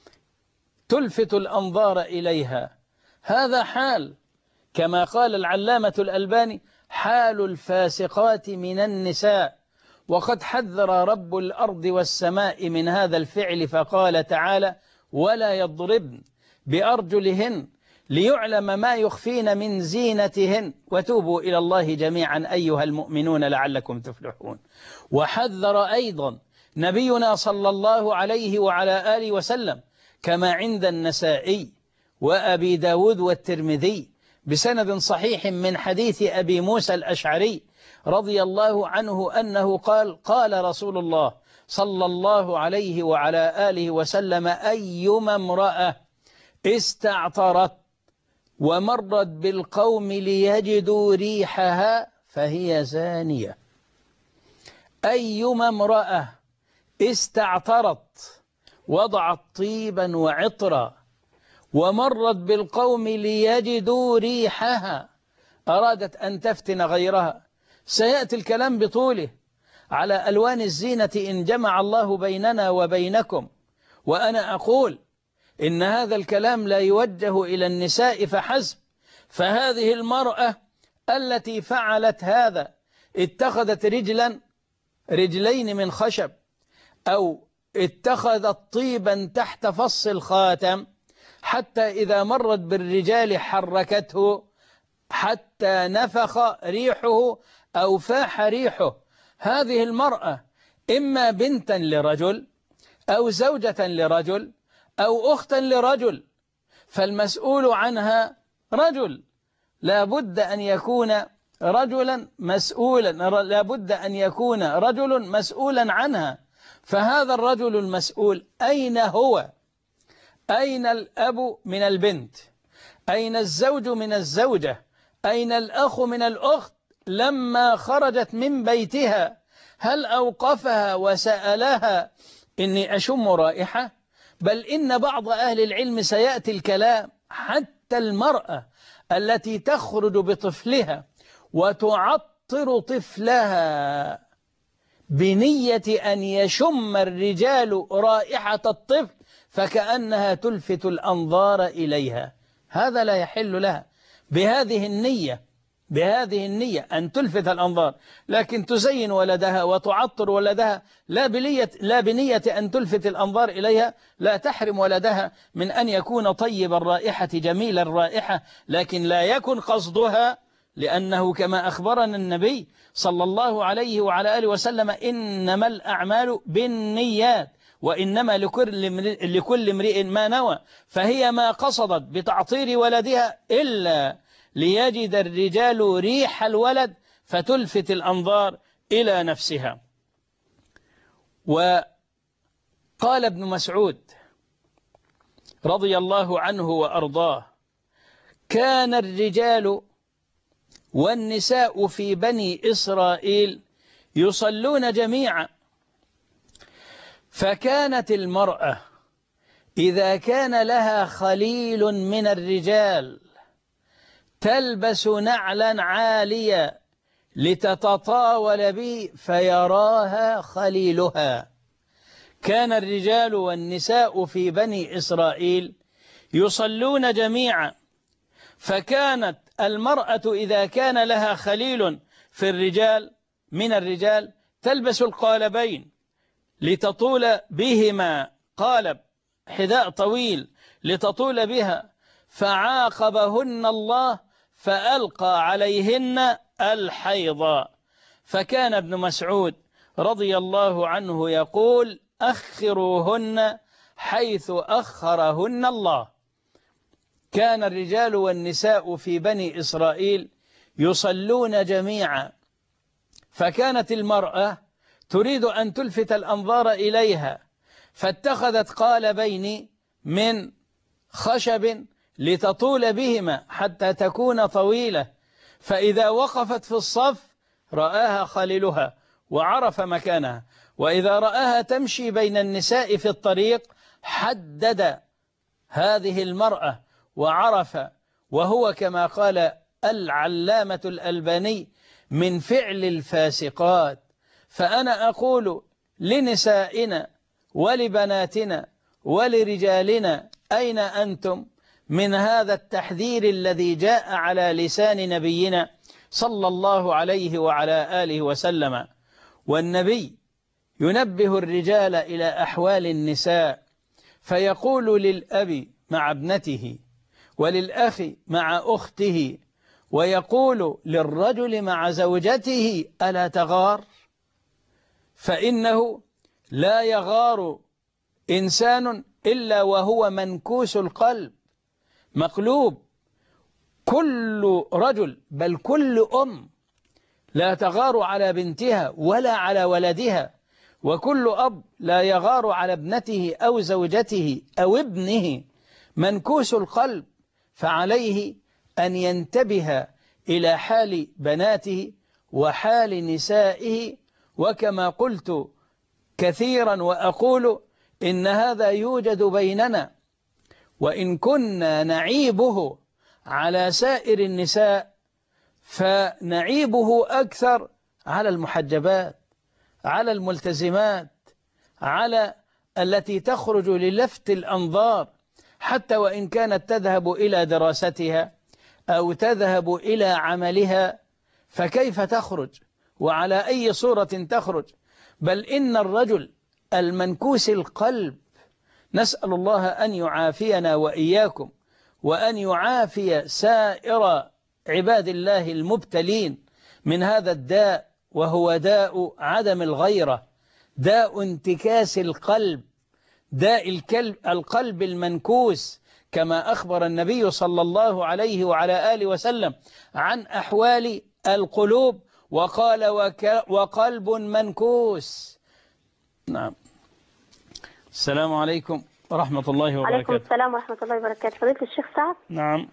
تلفت الأنظار إليها. هذا حال، كما قال العلامة الألباني: حال الفاسقات من النساء. وقد حذر رب الأرض والسماء من هذا الفعل فقال تعالى: ولا يضربن بأرجلهن ليعلم ما يخفين من زينتهن وتوبوا إلى الله جميعا أيها المؤمنون لعلكم تفلحون. وحذر أيضا نبينا صلى الله عليه وعلى آله وسلم كما عند النسائي وأبي داود والترمذي بسند صحيح من حديث أبي موسى الأشعري رضي الله عنه أنه قال: قال رسول الله صلى الله عليه وعلى آله وسلم: أيما امرأة استعطرت ومرت بالقوم ليجدوا ريحها فهي زانية. أيما امرأة استعطرت، وضعت طيبا وعطرا، ومرت بالقوم ليجدوا ريحها، أرادت أن تفتن غيرها. سيأتي الكلام بطوله على ألوان الزينة إن جمع الله بيننا وبينكم، وأنا أقول إن هذا الكلام لا يوجه إلى النساء فحسب، فهذه المرأة التي فعلت هذا اتخذت رجلين من خشب، أو اتخذت طيبا تحت فص الخاتم، حتى إذا مرت بالرجال حركته حتى نفخ ريحه أو فاح ريحه. هذه المرأة إما بنتا لرجل أو زوجة لرجل أو أختا لرجل، فالمسؤول عنها رجل، لا بد أن يكون رجلا مسؤولا، لا بد أن يكون رجل مسؤولا عنها. فهذا الرجل المسؤول أين هو؟ أين الأب من البنت؟ أين الزوج من الزوجة؟ أين الأخ من الأخت لما خرجت من بيتها؟ هل أوقفها وسألها إني أشم رائحة؟ بل إن بعض أهل العلم سيأتي الكلام حتى المرأة التي تخرج بطفلها وتعطر طفلها بنية أن يشم الرجال رائحة الطفل فكأنها تلفت الأنظار إليها، هذا لا يحل لها بهذه النية أن تلفت الأنظار، لكن تزين ولدها وتعطر ولدها لا بنية أن تلفت الأنظار إليها، لا تحرم ولدها من أن يكون طيب الرائحة جميل الرائحة، لكن لا يكن قصدها، لأنه كما أخبرنا النبي صلى الله عليه وعلى آله وسلم: إنما الأعمال بالنيات وإنما لكل امرئ ما نوى. فهي ما قصدت بتعطير ولدها إلا ليجد الرجال ريح الولد فتلفت الأنظار إلى نفسها. وقال ابن مسعود رضي الله عنه وأرضاه: كان الرجال والنساء في بني إسرائيل يصلون جميعا، فكانت المرأة إذا كان لها خليل من الرجال تلبس نعلا عالية لتتطاول به فيراها خليلها. كان الرجال والنساء في بني إسرائيل يصلون جميعا، فكانت المرأة إذا كان لها خليل من الرجال تلبس القالبين لتطول بهما، قالب حذاء طويل لتطول بها، فعاقبهن الله فألقى عليهن الحيض. فكان ابن مسعود رضي الله عنه يقول: أخروهن حيث أخرهن الله. كان الرجال والنساء في بني إسرائيل يصلون جميعا، فكانت المرأة تريد أن تلفت الأنظار إليها، فاتخذت قالبين من خشب لتطول بهما حتى تكون طويلة، فإذا وقفت في الصف رآها خليلها وعرف مكانها، وإذا رآها تمشي بين النساء في الطريق حدد هذه المرأة وعرف، وهو كما قال العلامة الألباني: من فعل الفاسقات. فأنا أقول لنسائنا ولبناتنا ولرجالنا: أين أنتم من هذا التحذير الذي جاء على لسان نبينا صلى الله عليه وعلى آله وسلم؟ والنبي ينبه الرجال إلى أحوال النساء، فيقول للأب مع ابنته، وللأخ مع أخته، ويقول للرجل مع زوجته: ألا تغار؟ فإنه لا يغار إنسان إلا وهو منكوس القلب مقلوب، كل رجل بل كل أم لا تغار على بنتها ولا على ولدها، وكل أب لا يغار على ابنته أو زوجته أو ابنه منكوس القلب، فعليه أن ينتبه إلى حال بناته وحال نسائه. وكما قلت كثيرا وأقول إن هذا يوجد بيننا، وإن كنا نعيبه على سائر النساء فنعيبه أكثر على المحجبات، على الملتزمات، على التي تخرج للفت الأنظار، حتى وإن كانت تذهب إلى دراستها أو تذهب إلى عملها، فكيف تخرج وعلى أي صورة تخرج؟ بل إن الرجل المنكوس القلب، نسأل الله أن يعافينا وإياكم، وأن يعافي سائر عباد الله المبتلين من هذا الداء، وهو داء عدم الغيرة، داء انتكاس القلب، داء القلب المنكوس، كما أخبر النبي صلى الله عليه وعلى آله وسلم عن أحوال القلوب وقال وقلب منكوس. نعم. السلام عليكم ورحمة الله وبركاته. عليكم السلام ورحمة الله وبركاته. فضيلة الشيخ سعد. نعم.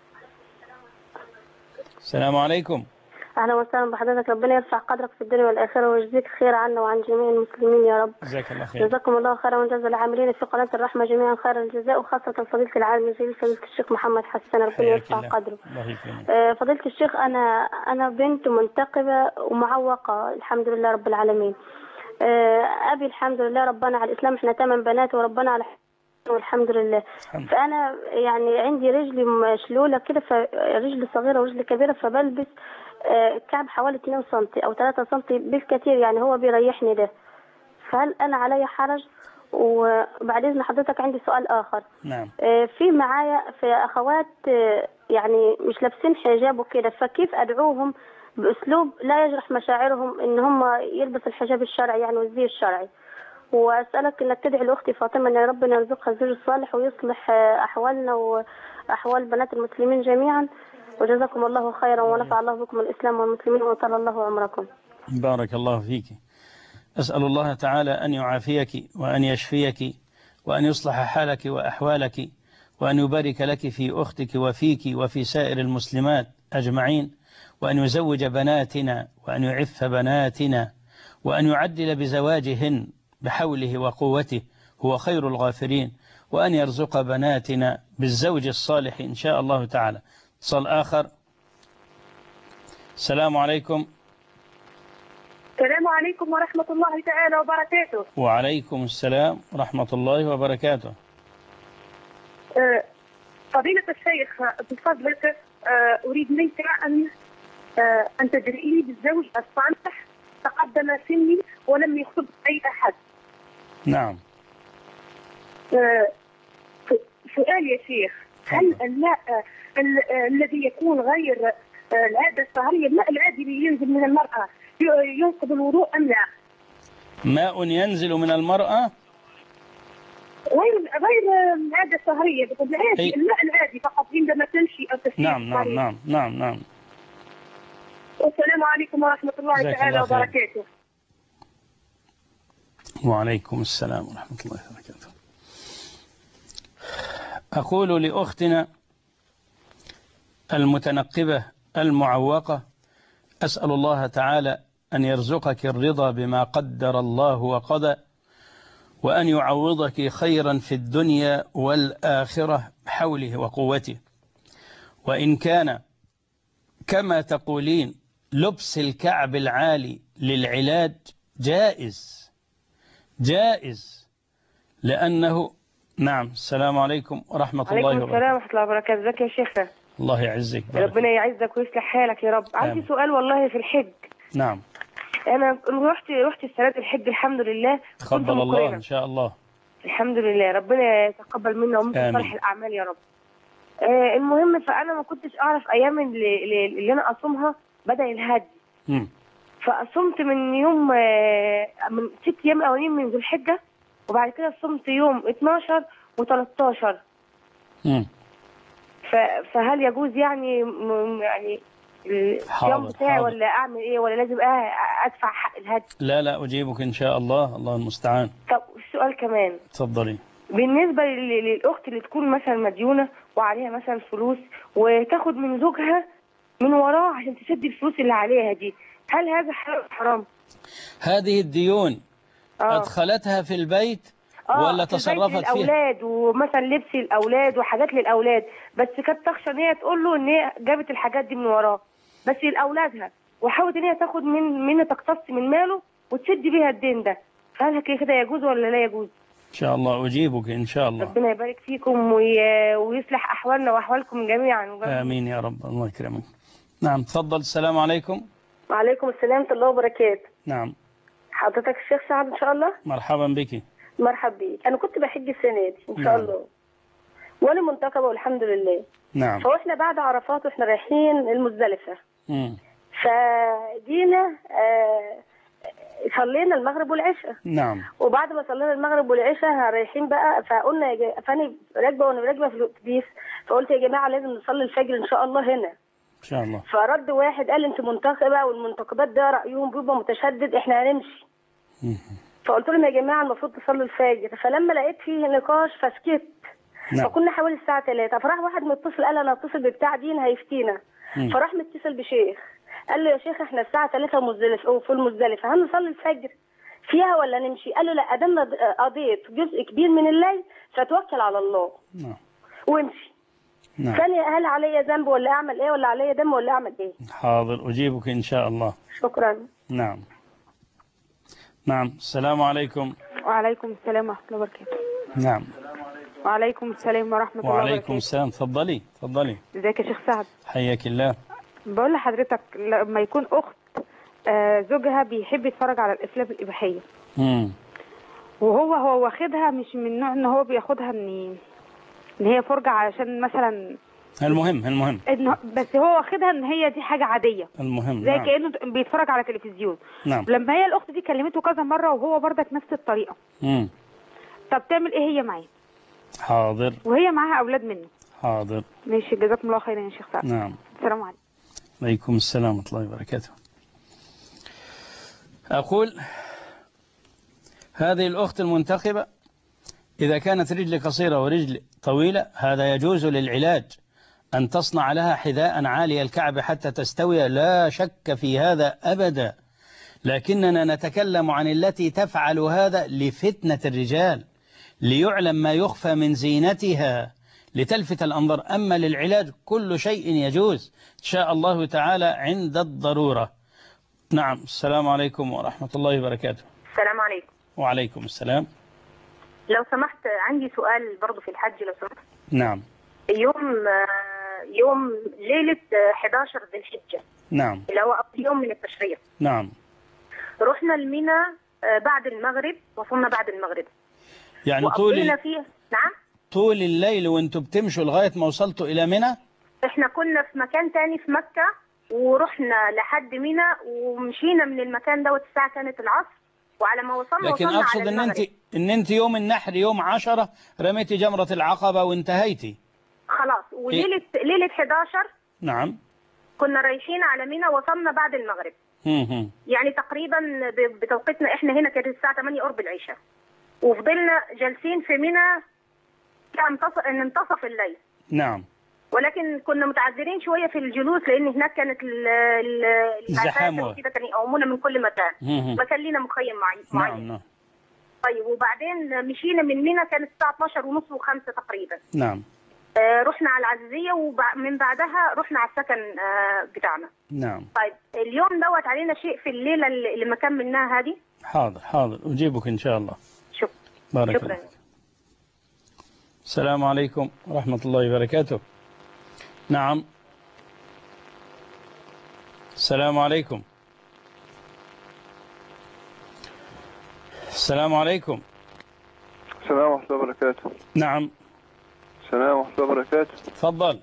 السلام عليكم. أهلا وسهلا بحضرتك، ربنا يرفع قدرك في الدنيا والآخرة ويجزيك خير عنا وعن جميع المسلمين يا رب. جزاك الله خير. جزاكم الله خيرا وجزا العاملين في قناة الرحمة جميعا خير الجزاء، وخاصة فضيلة العالم الجليل فضيلة الشيخ محمد حسن، ربنا يرفع قدره. فضيلة الشيخ، أنا بنت منتقبة ومعوقة الحمد لله رب العالمين. أبي الحمد لله ربنا على الإسلام، إحنا 8 بنات وربنا على والحمد لله. فأنا يعني عندي رجلي مشلولة كده، فرجلي صغيرة ورجلي كبيرة، فبلبس كعب حوالي 2 سم أو 3 سم بالكثير، يعني هو بيريحني ده. فهل أنا علي حرج؟ وبعد إذن حضرتك عندي سؤال آخر. نعم. في معايا في أخوات يعني مش لابسين حجاب وكده، فكيف أدعوهم بأسلوب لا يجرح مشاعرهم إن هم يلبسوا الحجاب الشرعي يعني والزي الشرعي؟ وأسألك إنك تدعي لأختي فاطمة إن ربنا يرزقها الزوج الصالح ويصلح أحوالنا وأحوال بنات المسلمين جميعا، وجزاكم الله خيرا ونفع الله بكم الإسلام والمسلمين وطال الله عمركم. بارك الله فيك. أسأل الله تعالى أن يعافيك وأن يشفيك وأن يصلح حالك وأحوالك، وأن يبارك لك في أختك وفيك وفي سائر المسلمات أجمعين، وأن يزوج بناتنا وأن يعف بناتنا، وأن يعدل بزواجهن بحوله وقوته، هو خير الغافرين، وأن يرزق بناتنا بالزوج الصالح إن شاء الله تعالى. اتصال آخر. السلام عليكم. السلام عليكم ورحمة الله تعالى وبركاته. وعليكم السلام ورحمة الله وبركاته. فضيلة الشيخ بفضلك أريد منك أن تدعي لي بالزوج الصالح، تقدم سني ولم يخطب أي أحد. نعم. سؤال يا شيخ، هل الماء الذي يكون غير العادة الشهرية، الماء العادي اللي ينزل من المرأة ينقض الوضوء أم لا؟ ماء ينزل من المرأة غير العادة الشهرية، العادي الماء العادي فقط عندما تمشي أو تسير. نعم. والسلام عليكم ورحمة الله تعالى وبركاته. وعليكم السلام ورحمة الله وبركاته. أقول لأختنا المتنقبة المعوقة: أسأل الله تعالى أن يرزقك الرضا بما قدر الله وقضى، وأن يعوضك خيرا في الدنيا والآخرة بحوله وقوته. وإن كان كما تقولين لبس الكعب العالي للعلاج جائز لأنه نعم. السلام عليكم ورحمة الله وبركاته. عليكم السلام ورحمة الله وبركاته. ازيك يا شيخنا؟ الله يعزك. ربنا يعزك ويصلح حالك يا رب. عندي سؤال والله في الحج. نعم. أنا رحت السنة دي الحج الحمد لله. تقبل الله إن شاء الله. الحمد لله، ربنا يتقبل منا ومن صالح الأعمال يا رب. المهم فأنا ما كنتش أعرف أيام اللي أنا أصومها بدأ الهدي. فأصمت من يوم من 6 أيام أولين من ذو الحجة، وبعد كده صمت يوم 12 و13. فهل يجوز يعني الصيام بتاعي ولا اعمل ايه، ولا لازم ادفع حق الهدي؟ لا أجيبك ان شاء الله، الله المستعان. طب السؤال كمان، اتفضلي. بالنسبة للأخت اللي تكون مثلا مديونة وعليها مثلا فلوس وتاخد من زوجها من وراه عشان تسد الفلوس اللي عليها دي، هل هذا حرام؟ هذه الديون أدخلتها في البيت ولا تصرفت فيها؟ للأولاد، ومثلا لبس الأولاد وحاجات للأولاد، بس كانت تخشى ان هي تقول له ان هي جابت الحاجات دي من وراه بس لأولادها، وحاولت ان هي تاخد منه تقتص من ماله وتسد بيها الدين ده، هل كده يجوز ولا لا يجوز؟ إن شاء الله أجيبك إن شاء الله. ربنا يبارك فيكم ويصلح أحوالنا وأحوالكم جميعا. آمين يا رب، الله يكرمك. نعم تفضل. السلام عليكم. وعليكم السلام ورحمة الله وبركاته. نعم حضرتك الشيخ سعد إن شاء الله. مرحبا بك. مرحبا بيك. أنا كنت بحج السنة دي إن شاء الله، وأنا منتقبة والحمد لله. نعم. فإحنا بعد عرفات وإحنا رايحين المزدلفة، فجينا صلينا المغرب والعشاء. نعم. وبعد ما صلينا المغرب والعشاء رايحين بقى، فقلنا فأنا راكبة وأنا راكبة في الأتوبيس، فقلت يا جماعة لازم نصلي الفجر إن شاء الله هنا. إن شاء الله. فرد واحد قال أنت منتقبة والمنتقبات ده رأيهم بيبقى متشدد، إحنا هنمشي. فقلت لهم يا جماعة المفروض تصلي الفجر. فلما لقيت فيه نقاش فسكت. نعم. فكنا حوالي الساعة 3، فراح واحد متصل قال أنا اتصل ببتاع دين هيفتينا. فراح متصل بشيخ قال له يا شيخ احنا الساعة 3 مزدلفة في المزدلفة، هنصلي الفجر فيها ولا نمشي؟ قال له لا، أدام قضيت جزء كبير من الليل فتوكل على الله. نعم. وامشي. نعم. ثاني هل علي ذنب ولا أعمل إيه، ولا علي دم ولا أعمل إيه؟ حاضر أجيبك إن شاء الله. شكرا. نعم. نعم. السلام عليكم. وعليكم السلام ورحمة الله وبركاته. نعم. وعليكم السلام ورحمة الله وبركاته. وعليكم السلام. تفضلي تفضلي. ازيك يا شيخ سعد؟ حياك الله. بقول لحضرتك لما يكون أخت زوجها بيحب يتفرج على الأفلام الإباحية وهو واخدها مش من نوع ان هو بياخدها ان هي فرجة علشان مثلا المهم بس هو واخدها ان هي دي حاجة عادية المهم زي كأنه بيتفرج على تلفزيون. نعم. لما هي الأخت دي كلمته كذا مرة وهو برضك نفس الطريقة. طب تعمل ايه هي معاه؟ حاضر. وهي معاها أولاد منه. حاضر. ماشي، جزاكم الله خيرا يا شيخ سعد. نعم. السلام عليكم. عليكم السلام ورحمة الله وبركاته. أقول هذه الأخت المنتخبة إذا كانت رجل قصيرة ورجل طويلة هذا يجوز للعلاج أن تصنع لها حذاء عالي الكعب حتى تستوي، لا شك في هذا أبدا، لكننا نتكلم عن التي تفعل هذا لفتنة الرجال ليعلم ما يخفى من زينتها لتلفت الأنظار. أما للعلاج كل شيء يجوز إن شاء الله تعالى عند الضرورة. نعم. السلام عليكم ورحمة الله وبركاته. السلام عليكم. وعليكم السلام. لو سمحت عندي سؤال برضو في الحج لو سمحت. نعم. يوم ليلة 11 ذي الحجة. نعم. اللي هو يوم من التشريق. نعم. رحنا المنى بعد المغرب، وصلنا بعد المغرب. يعني طول الليل وانتم بتمشوا لغاية ما وصلتوا إلى منى؟ احنا كنا في مكان تاني في مكة ورحنا لحد منى ومشينا من المكان دوت الساعة كانت العصر، وعلى ما وصلنا لكن أقصد إن أنت يوم النحر يوم 10 رميتي جمرة العقبة وانتهيتي خلاص. وليلة ليلة 11 نعم كنا رايحين على منى، وصلنا بعد المغرب. يعني تقريبا بتوقيتنا احنا هنا كانت الساعة 8 قرب العشاء، وفضلنا جالسين في منى ان انتصف الليل. نعم. ولكن كنا متعذرين شوية في الجلوس لأن هناك كانت الزحام وكده كانوا يقومونا من كل مكان. ما كان لنا مخيم معين. نعم. طيب وبعدين مشينا من منى كانت الساعة 12:30 و5 تقريبا. نعم. رحنا على العزيزية ومن بعدها رحنا على السكن بتاعنا. نعم. طيب اليوم دوت علينا شيء في الليلة اللي ما كملناها هذه؟ حاضر أجيبك إن شاء الله. شكرا. بارك الله. السلام عليكم ورحمة الله وبركاته. نعم. السلام عليكم. السلام عليكم. السلام ورحمة الله وبركاته. نعم. السلام ورحمة الله وبركاته. تفضل.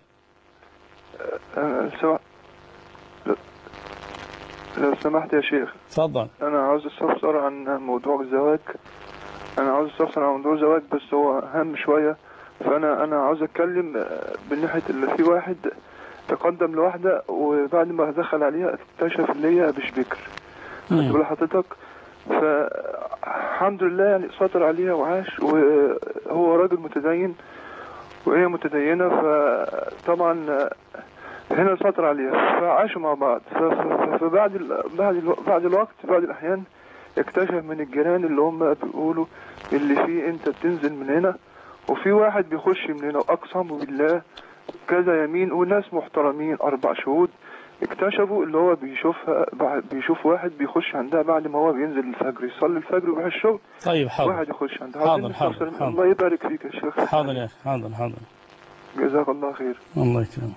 لو سمحت يا شيخ. تفضل. أنا عاوز أستفسر عن موضوع الزواج. بس هو هام شوية فأنا عاوز أتكلم من ناحية اللي في واحد تقدم لواحدة وبعد ما دخل عليها اكتشف اللي هي مش بكر. خدت بال حضرتك؟ فالحمد لله يعني سيطر عليها وعاش، وهو راجل متدين وهي متدينة، فطبعا هنا سيطر عليها فعاشوا مع بعض. فبعد الوقت بعد الأحيان اكتشف من الجيران اللي هم بيقولوا اللي فيه انت بتنزل من هنا وفي واحد بيخش من هنا، واقسموا بالله كذا يمين وناس محترمين 4 شهود اكتشفوا اللي هو بيشوف واحد بيخش عندها بعد ما هو بينزل الفجر يصلي الفجر ويروح الشغل. طيب حاضر. واحد يخش عندها. حاضر. الله يبارك فيك يا شيخ. حاضر يا أخي. حاضر. جزاك الله خير. الله يكرمك.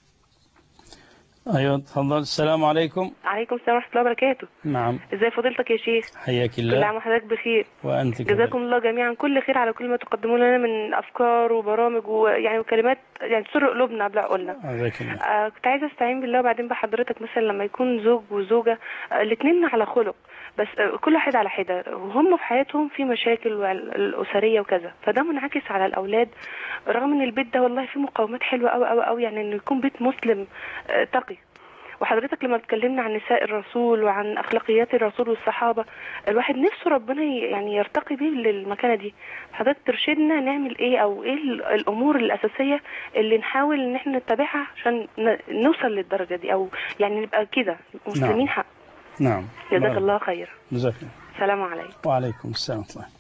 أيوة تفضل. السلام عليكم. عليكم السلام ورحمة الله وبركاته. نعم. ازي فضيلتك يا شيخ؟ حياك الله. كل عام وحضرتك بخير. وأنت كذلك. جزاكم الله جميعا كل خير على كل ما تقدمون لنا من أفكار وبرامج ويعني وكلمات يعني تسر قلوبنا قبل عقولنا. كنت عايزة استعين بالله وبعدين بحضرتك مثلا لما يكون زوج وزوجة الاثنين على خلق بس كل واحد على حدة وهم في حياتهم في مشاكل الأسرية وكذا، فده منعكس على الأولاد رغم ان البيت ده والله فيه مقاومات حلوة قوي يعني انه يكون بيت مسلم تقي. وحضرتك لما اتكلمنا عن نساء الرسول وعن أخلاقيات الرسول والصحابة الواحد نفسه ربنا يعني يرتقي به للمكانة دي. حضرتك ترشدنا نعمل ايه او ايه الأمور الأساسية اللي نحاول ان احنا نتبعها عشان نوصل للدرجة دي او يعني نبقى كده مسلمين حق. نعم. جزاك الله خير. جزاك الله. السلام عليكم. وعليكم السلام ورحمة الله.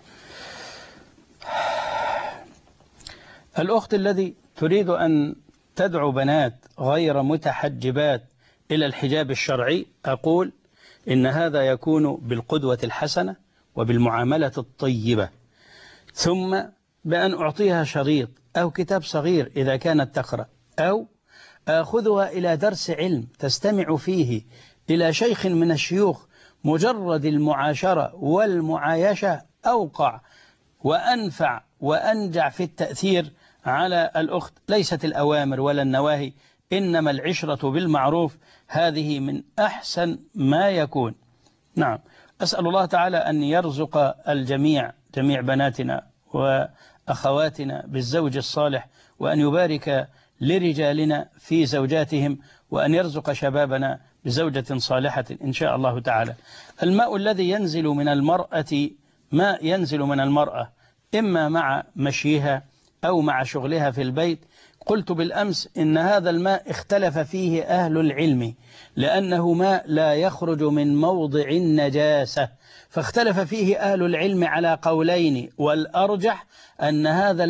الأخت الذي تريد أن تدعو بنات غير متحجبات إلى الحجاب الشرعي، أقول إن هذا يكون بالقدوة الحسنة وبالمعاملة الطيبة، ثم بأن أعطيها شريط أو كتاب صغير إذا كانت تقرأ، أو أخذها إلى درس علم تستمع فيه إلى شيخ من الشيوخ. مجرد المعاشرة والمعايشة أوقع وأنفع وأنجع في التأثير على الأخت. ليست الأوامر ولا النواهي، إنما العشرة بالمعروف، هذه من أحسن ما يكون. نعم. أسأل الله تعالى أن يرزق الجميع جميع بناتنا وأخواتنا بالزوج الصالح، وأن يبارك لرجالنا في زوجاتهم، وأن يرزق شبابنا بزوجة صالحة إن شاء الله تعالى. الماء الذي ينزل من المرأة ماء ينزل من المرأة إما مع مشيها أو مع شغلها في البيت. قلت بالأمس إن هذا الماء اختلف فيه أهل العلم، لأنه ماء لا يخرج من موضع النجاسة، فاختلف فيه أهل العلم على قولين، والأرجح أن هذا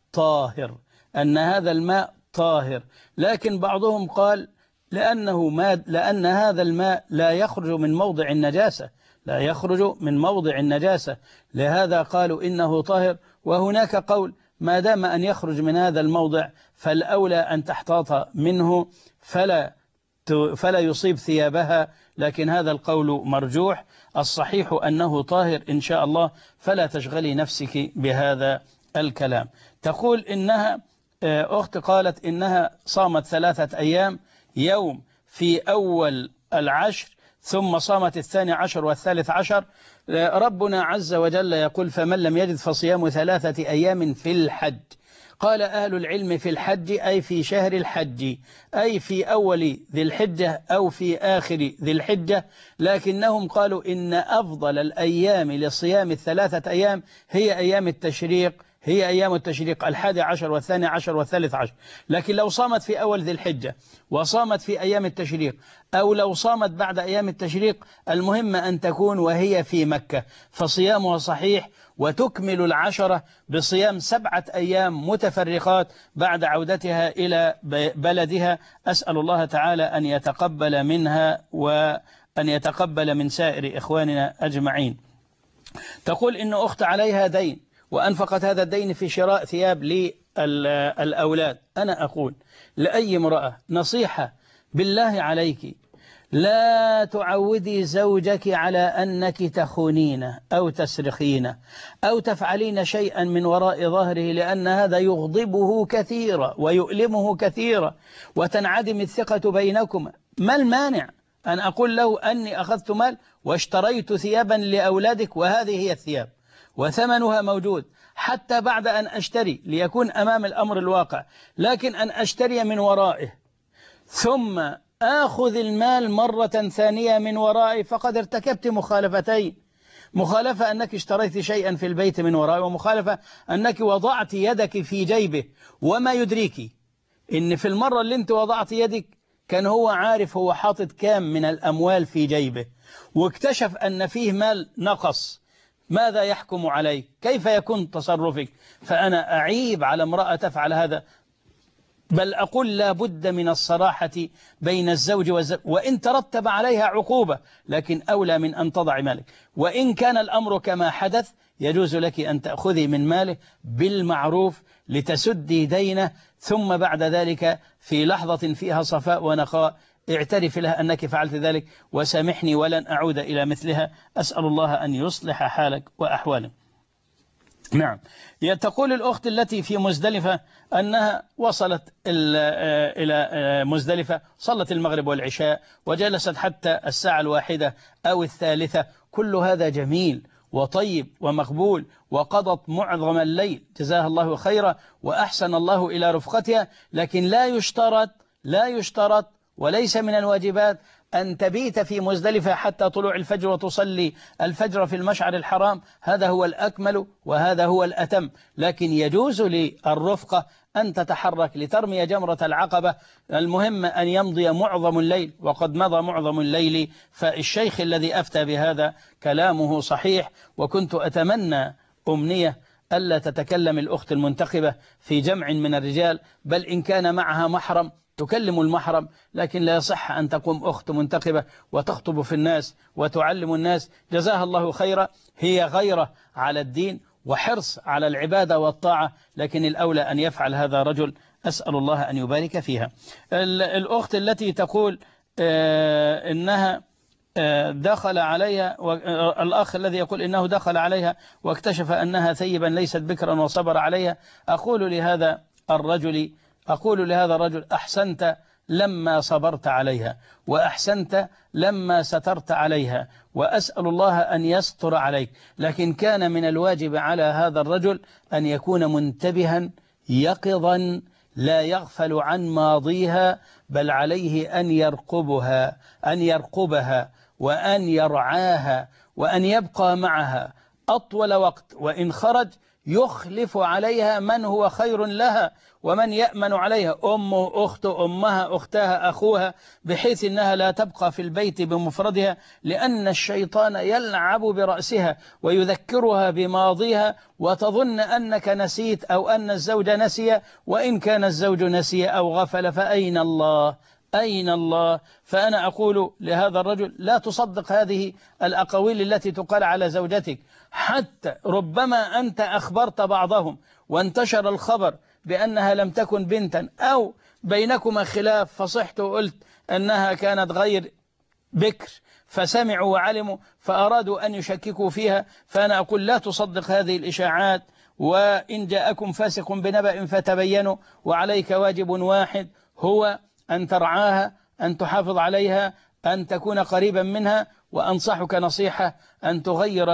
الماء طاهر، لكن بعضهم قال لأن هذا الماء لا يخرج من موضع النجاسة، لهذا قالوا إنه طاهر. وهناك قول ما دام أن يخرج من هذا الموضع فالأولى أن تحتاط منه فلا يصيب ثيابها، لكن هذا القول مرجوح. الصحيح أنه طاهر إن شاء الله، فلا تشغلي نفسك بهذا الكلام. تقول إنها أخت قالت إنها صامت 3 أيام، يوم في أول العشر ثم صامت 12 و13. ربنا عز وجل يقول فمن لم يجد فصيام 3 أيام في الحج. قال أهل العلم في الحج أي في شهر الحج، أي في أول ذي الحجة أو في آخر ذي الحجة، لكنهم قالوا إن أفضل الأيام لصيام 3 أيام هي أيام التشريق، 11 و12 و13. لكن لو صامت في أول ذي الحجة وصامت في أيام التشريق، أو لو صامت بعد أيام التشريق، المهم أن تكون وهي في مكة فصيامها صحيح، وتكمل 10 بصيام 7 أيام متفرقات بعد عودتها إلى بلدها. أسأل الله تعالى أن يتقبل منها وأن يتقبل من سائر إخواننا أجمعين. تقول إن أخت عليها دين وأنفقت هذا الدين في شراء ثياب للأولاد. أنا أقول لأي امرأة نصيحة بالله عليك، لا تعودي زوجك على أنك تخونين أو تسرقين أو تفعلين شيئا من وراء ظهره، لأن هذا يغضبه كثيرا ويؤلمه كثيرا وتنعدم الثقة بينكما. ما المانع أن أقول له أني أخذت مال واشتريت ثيابا لأولادك وهذه هي الثياب، وثمنها موجود حتى بعد أن أشتري ليكون أمام الأمر الواقع، لكن أن أشتري من ورائه ثم آخذ المال مرة ثانية من ورائه فقد ارتكبت مخالفتين، مخالفة أنك اشتريت شيئا في البيت من ورائه، ومخالفة أنك وضعت يدك في جيبه وما يدريك إن في المرة اللي انت وضعت يدك كان هو عارف هو حاطط كام من الأموال في جيبه، واكتشف أن فيه مال نقص. ماذا يحكم عليك؟ كيف يكون تصرفك؟ فأنا أعيب على امرأة تفعل هذا، بل أقول لا بد من الصراحة بين الزوج والزوج، وإن ترتب عليها عقوبة لكن أولى من أن تضع مالك. وإن كان الأمر كما حدث يجوز لك أن تأخذي من ماله بالمعروف لتسدي دينه، ثم بعد ذلك في لحظة فيها صفاء ونقاء اعترف لها أنك فعلت ذلك وسامحني ولن أعود إلى مثلها. أسأل الله أن يصلح حالك وأحوالك. نعم. تقول الأخت التي في مزدلفة أنها وصلت إلى مزدلفة، صلت المغرب والعشاء وجلست حتى الساعة 1 أو 3. كل هذا جميل وطيب ومقبول، وقضت معظم الليل جزاها الله خيرا وأحسن الله إلى رفقتها، لكن لا يشترط وليس من الواجبات أن تبيت في مزدلفة حتى طلوع الفجر وتصلي الفجر في المشعر الحرام. هذا هو الأكمل وهذا هو الأتم، لكن يجوز للرفقة أن تتحرك لترمي جمرة العقبة. المهم أن يمضي معظم الليل، وقد مضى معظم الليل، فالشيخ الذي أفتى بهذا كلامه صحيح. وكنت أتمنى أمنية ألا تتكلم الأخت المنتخبة في جمع من الرجال، بل إن كان معها محرم تكلم المحرم، لكن لا يصح أن تقوم أخت منتخبة وتخطب في الناس وتعلم الناس. جزاها الله خيرا، هي غيرة على الدين وحرص على العبادة والطاعة، لكن الأولى أن يفعل هذا رجل. أسأل الله أن يبارك فيها. الأخت التي تقول إنها دخل عليها، الأخ الذي يقول إنه دخل عليها واكتشف أنها ثيبا ليست بكرا وصبر عليها، أقول لهذا الرجل أحسنت لما صبرت عليها، وأحسنت لما سترت عليها، وأسأل الله أن يستر عليك. لكن كان من الواجب على هذا الرجل أن يكون منتبها يقظا لا يغفل عن ماضيها، بل عليه أن يرقبها وأن يرعاها وأن يبقى معها أطول وقت، وإن خرج يخلف عليها من هو خير لها ومن يأمن عليها، أمه، أخته، أمها، أختها، أخوها، بحيث أنها لا تبقى في البيت بمفردها، لأن الشيطان يلعب برأسها ويذكرها بماضيها وتظن أنك نسيت أو أن الزوج نسي، وإن كان الزوج نسي أو غفل فأين الله؟ فأنا أقول لهذا الرجل لا تصدق هذه الأقاويل التي تقال على زوجتك، حتى ربما أنت أخبرت بعضهم وانتشر الخبر بأنها لم تكن بنتا، أو بينكما خلاف فصحت وقلت أنها كانت غير بكر، فسمعوا وعلموا فأرادوا أن يشككوا فيها. فأنا أقول لا تصدق هذه الإشاعات، وإن جاءكم فاسق بنبأ فتبينوا، وعليك واجب واحد هو أن ترعاها، أن تحافظ عليها، أن تكون قريبا منها. وأنصحك نصيحة أن تغير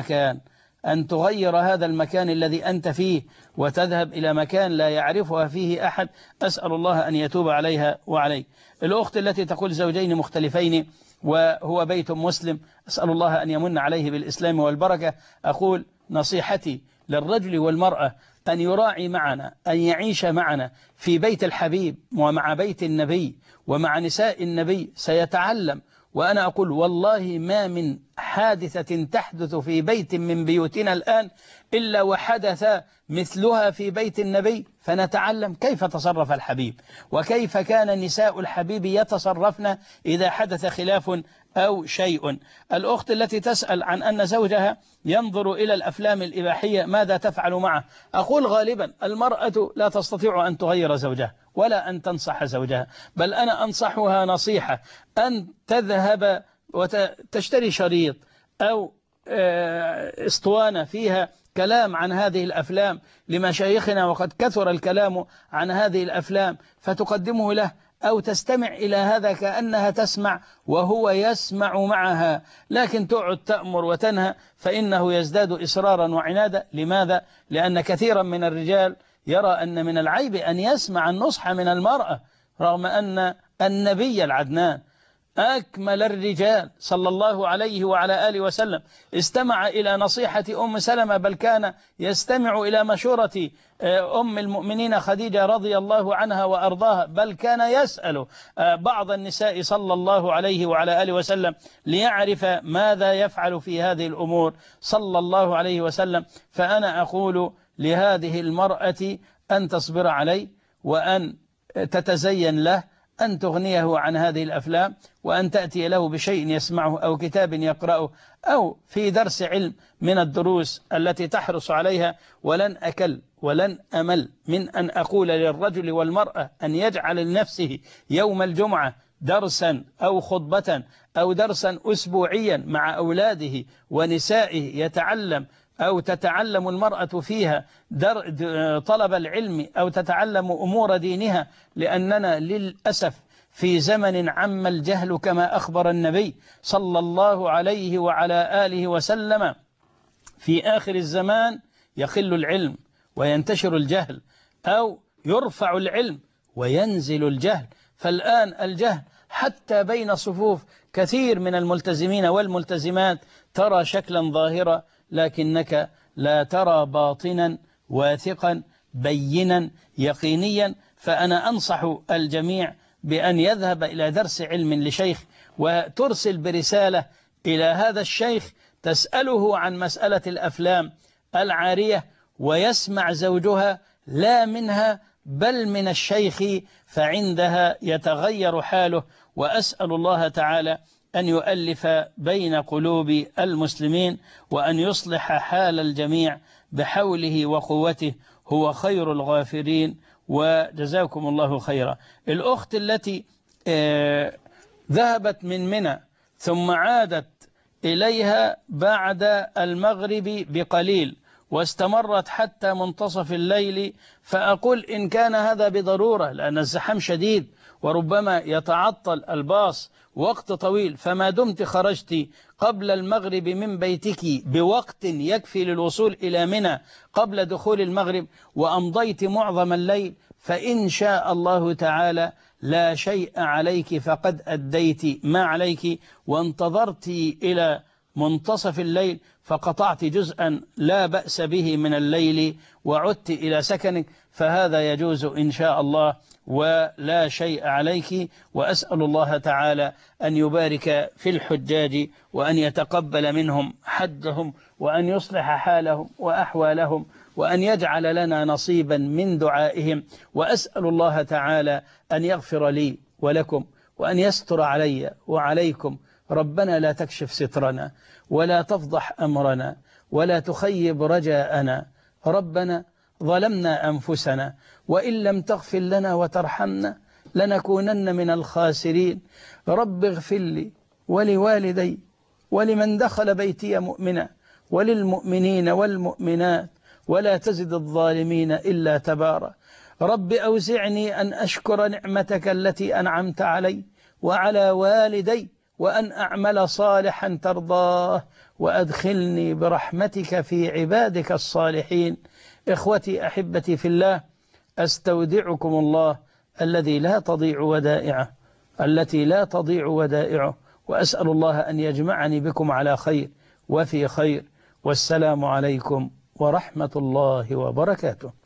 هذا المكان الذي أنت فيه وتذهب إلى مكان لا يعرفها فيه أحد. أسأل الله أن يتوب عليها وعليك. الأخت التي تقول زوجين مختلفين وهو بيت مسلم، أسأل الله أن يمن عليه بالإسلام والبركة. أقول نصيحتي للرجل والمرأة أن يراعي معنا، أن يعيش معنا في بيت الحبيب ومع بيت النبي ومع نساء النبي سيتعلم. وأنا أقول والله ما من حادثة تحدث في بيت من بيوتنا الآن إلا وحدث مثلها في بيت النبي، فنتعلم كيف تصرف الحبيب وكيف كان نساء الحبيب يتصرفن إذا حدث خلاف أو شيء. الأخت التي تسأل عن أن زوجها ينظر إلى الأفلام الإباحية ماذا تفعل معه؟ أقول غالبا المرأة لا تستطيع أن تغير زوجها ولا أن تنصح زوجها، بل أنا أنصحها نصيحة أن تذهب وتشتري شريط أو اسطوانة فيها كلام عن هذه الأفلام لمشايخنا، وقد كثر الكلام عن هذه الأفلام، فتقدمه له أو تستمع إلى هذا كأنها تسمع وهو يسمع معها، لكن تقعد تأمر وتنهى فإنه يزداد إصرارا وعنادا. لماذا؟ لأن كثيرا من الرجال يرى أن من العيب أن يسمع النصح من المرأة، رغم أن النبي العدنان أكمل الرجال صلى الله عليه وعلى آله وسلم استمع إلى نصيحة أم سلمة، بل كان يستمع إلى مشورة أم المؤمنين خديجة رضي الله عنها وأرضاها، بل كان يسأل بعض النساء صلى الله عليه وعلى آله وسلم ليعرف ماذا يفعل في هذه الأمور صلى الله عليه وسلم. فأنا أقول لهذه المرأة أن تصبر عليه، وأن تتزين له، أن تغنيه عن هذه الأفلام، وأن تأتي له بشيء يسمعه أو كتاب يقرأه أو في درس علم من الدروس التي تحرص عليها. ولن أكل ولن أمل من أن أقول للرجل والمرأة أن يجعل لنفسه يوم الجمعة درسا أو خطبة أو درسا أسبوعيا مع أولاده ونسائه يتعلم أو تتعلم المرأة فيها طلب العلم أو تتعلم أمور دينها، لأننا للأسف في زمن عم الجهل كما أخبر النبي صلى الله عليه وعلى آله وسلم. في آخر الزمان يخل العلم وينتشر الجهل، أو يرفع العلم وينزل الجهل. فالآن الجهل حتى بين صفوف كثير من الملتزمين والملتزمات ترى شكلا ظاهرا، لكنك لا ترى باطنا واثقا بينا يقينيا. فأنا أنصح الجميع بأن يذهب إلى درس علم لشيخ، وترسل برسالة إلى هذا الشيخ تسأله عن مسألة الأفلام العارية، ويسمع زوجها لا منها بل من الشيخ، فعندها يتغير حاله. وأسأل الله تعالى أن يؤلف بين قلوب المسلمين، وأن يصلح حال الجميع بحوله وقوته، هو خير الغافرين. وجزاكم الله خيرا. الأخت التي ذهبت من منى ثم عادت إليها بعد المغرب بقليل واستمرت حتى منتصف الليل، فأقول إن كان هذا بضرورة، لأن الزحام شديد وربما يتعطل الباص وقت طويل، فما دمت خرجت قبل المغرب من بيتك بوقت يكفي للوصول إلى منى قبل دخول المغرب، وأمضيت معظم الليل، فإن شاء الله تعالى لا شيء عليك، فقد أديت ما عليك، وانتظرت إلى منتصف الليل فقطعت جزءا لا بأس به من الليل وعدت إلى سكنك، فهذا يجوز إن شاء الله ولا شيء عليك. وأسأل الله تعالى أن يبارك في الحجاج، وأن يتقبل منهم حجهم، وأن يصلح حالهم وأحوالهم، وأن يجعل لنا نصيبا من دعائهم. وأسأل الله تعالى أن يغفر لي ولكم، وأن يستر علي وعليكم. ربنا لا تكشف سترنا، ولا تفضح أمرنا، ولا تخيب رجاءنا. ربنا ظلمنا أنفسنا، وإن لم تغفر لنا وترحمنا لنكونن من الخاسرين. رب اغفر لي ولوالدي ولمن دخل بيتي مؤمنا، وللمؤمنين والمؤمنات، ولا تزد الظالمين إلا تبارا. رب أوزعني أن أشكر نعمتك التي أنعمت علي وعلى والدي، وأن أعمل صالحا ترضاه، وأدخلني برحمتك في عبادك الصالحين. إخوتي أحبتي في الله، أستودعكم الله الذي لا تضيع ودائعه، التي لا تضيع ودائعه، وأسأل الله أن يجمعني بكم على خير وفي خير. والسلام عليكم ورحمة الله وبركاته.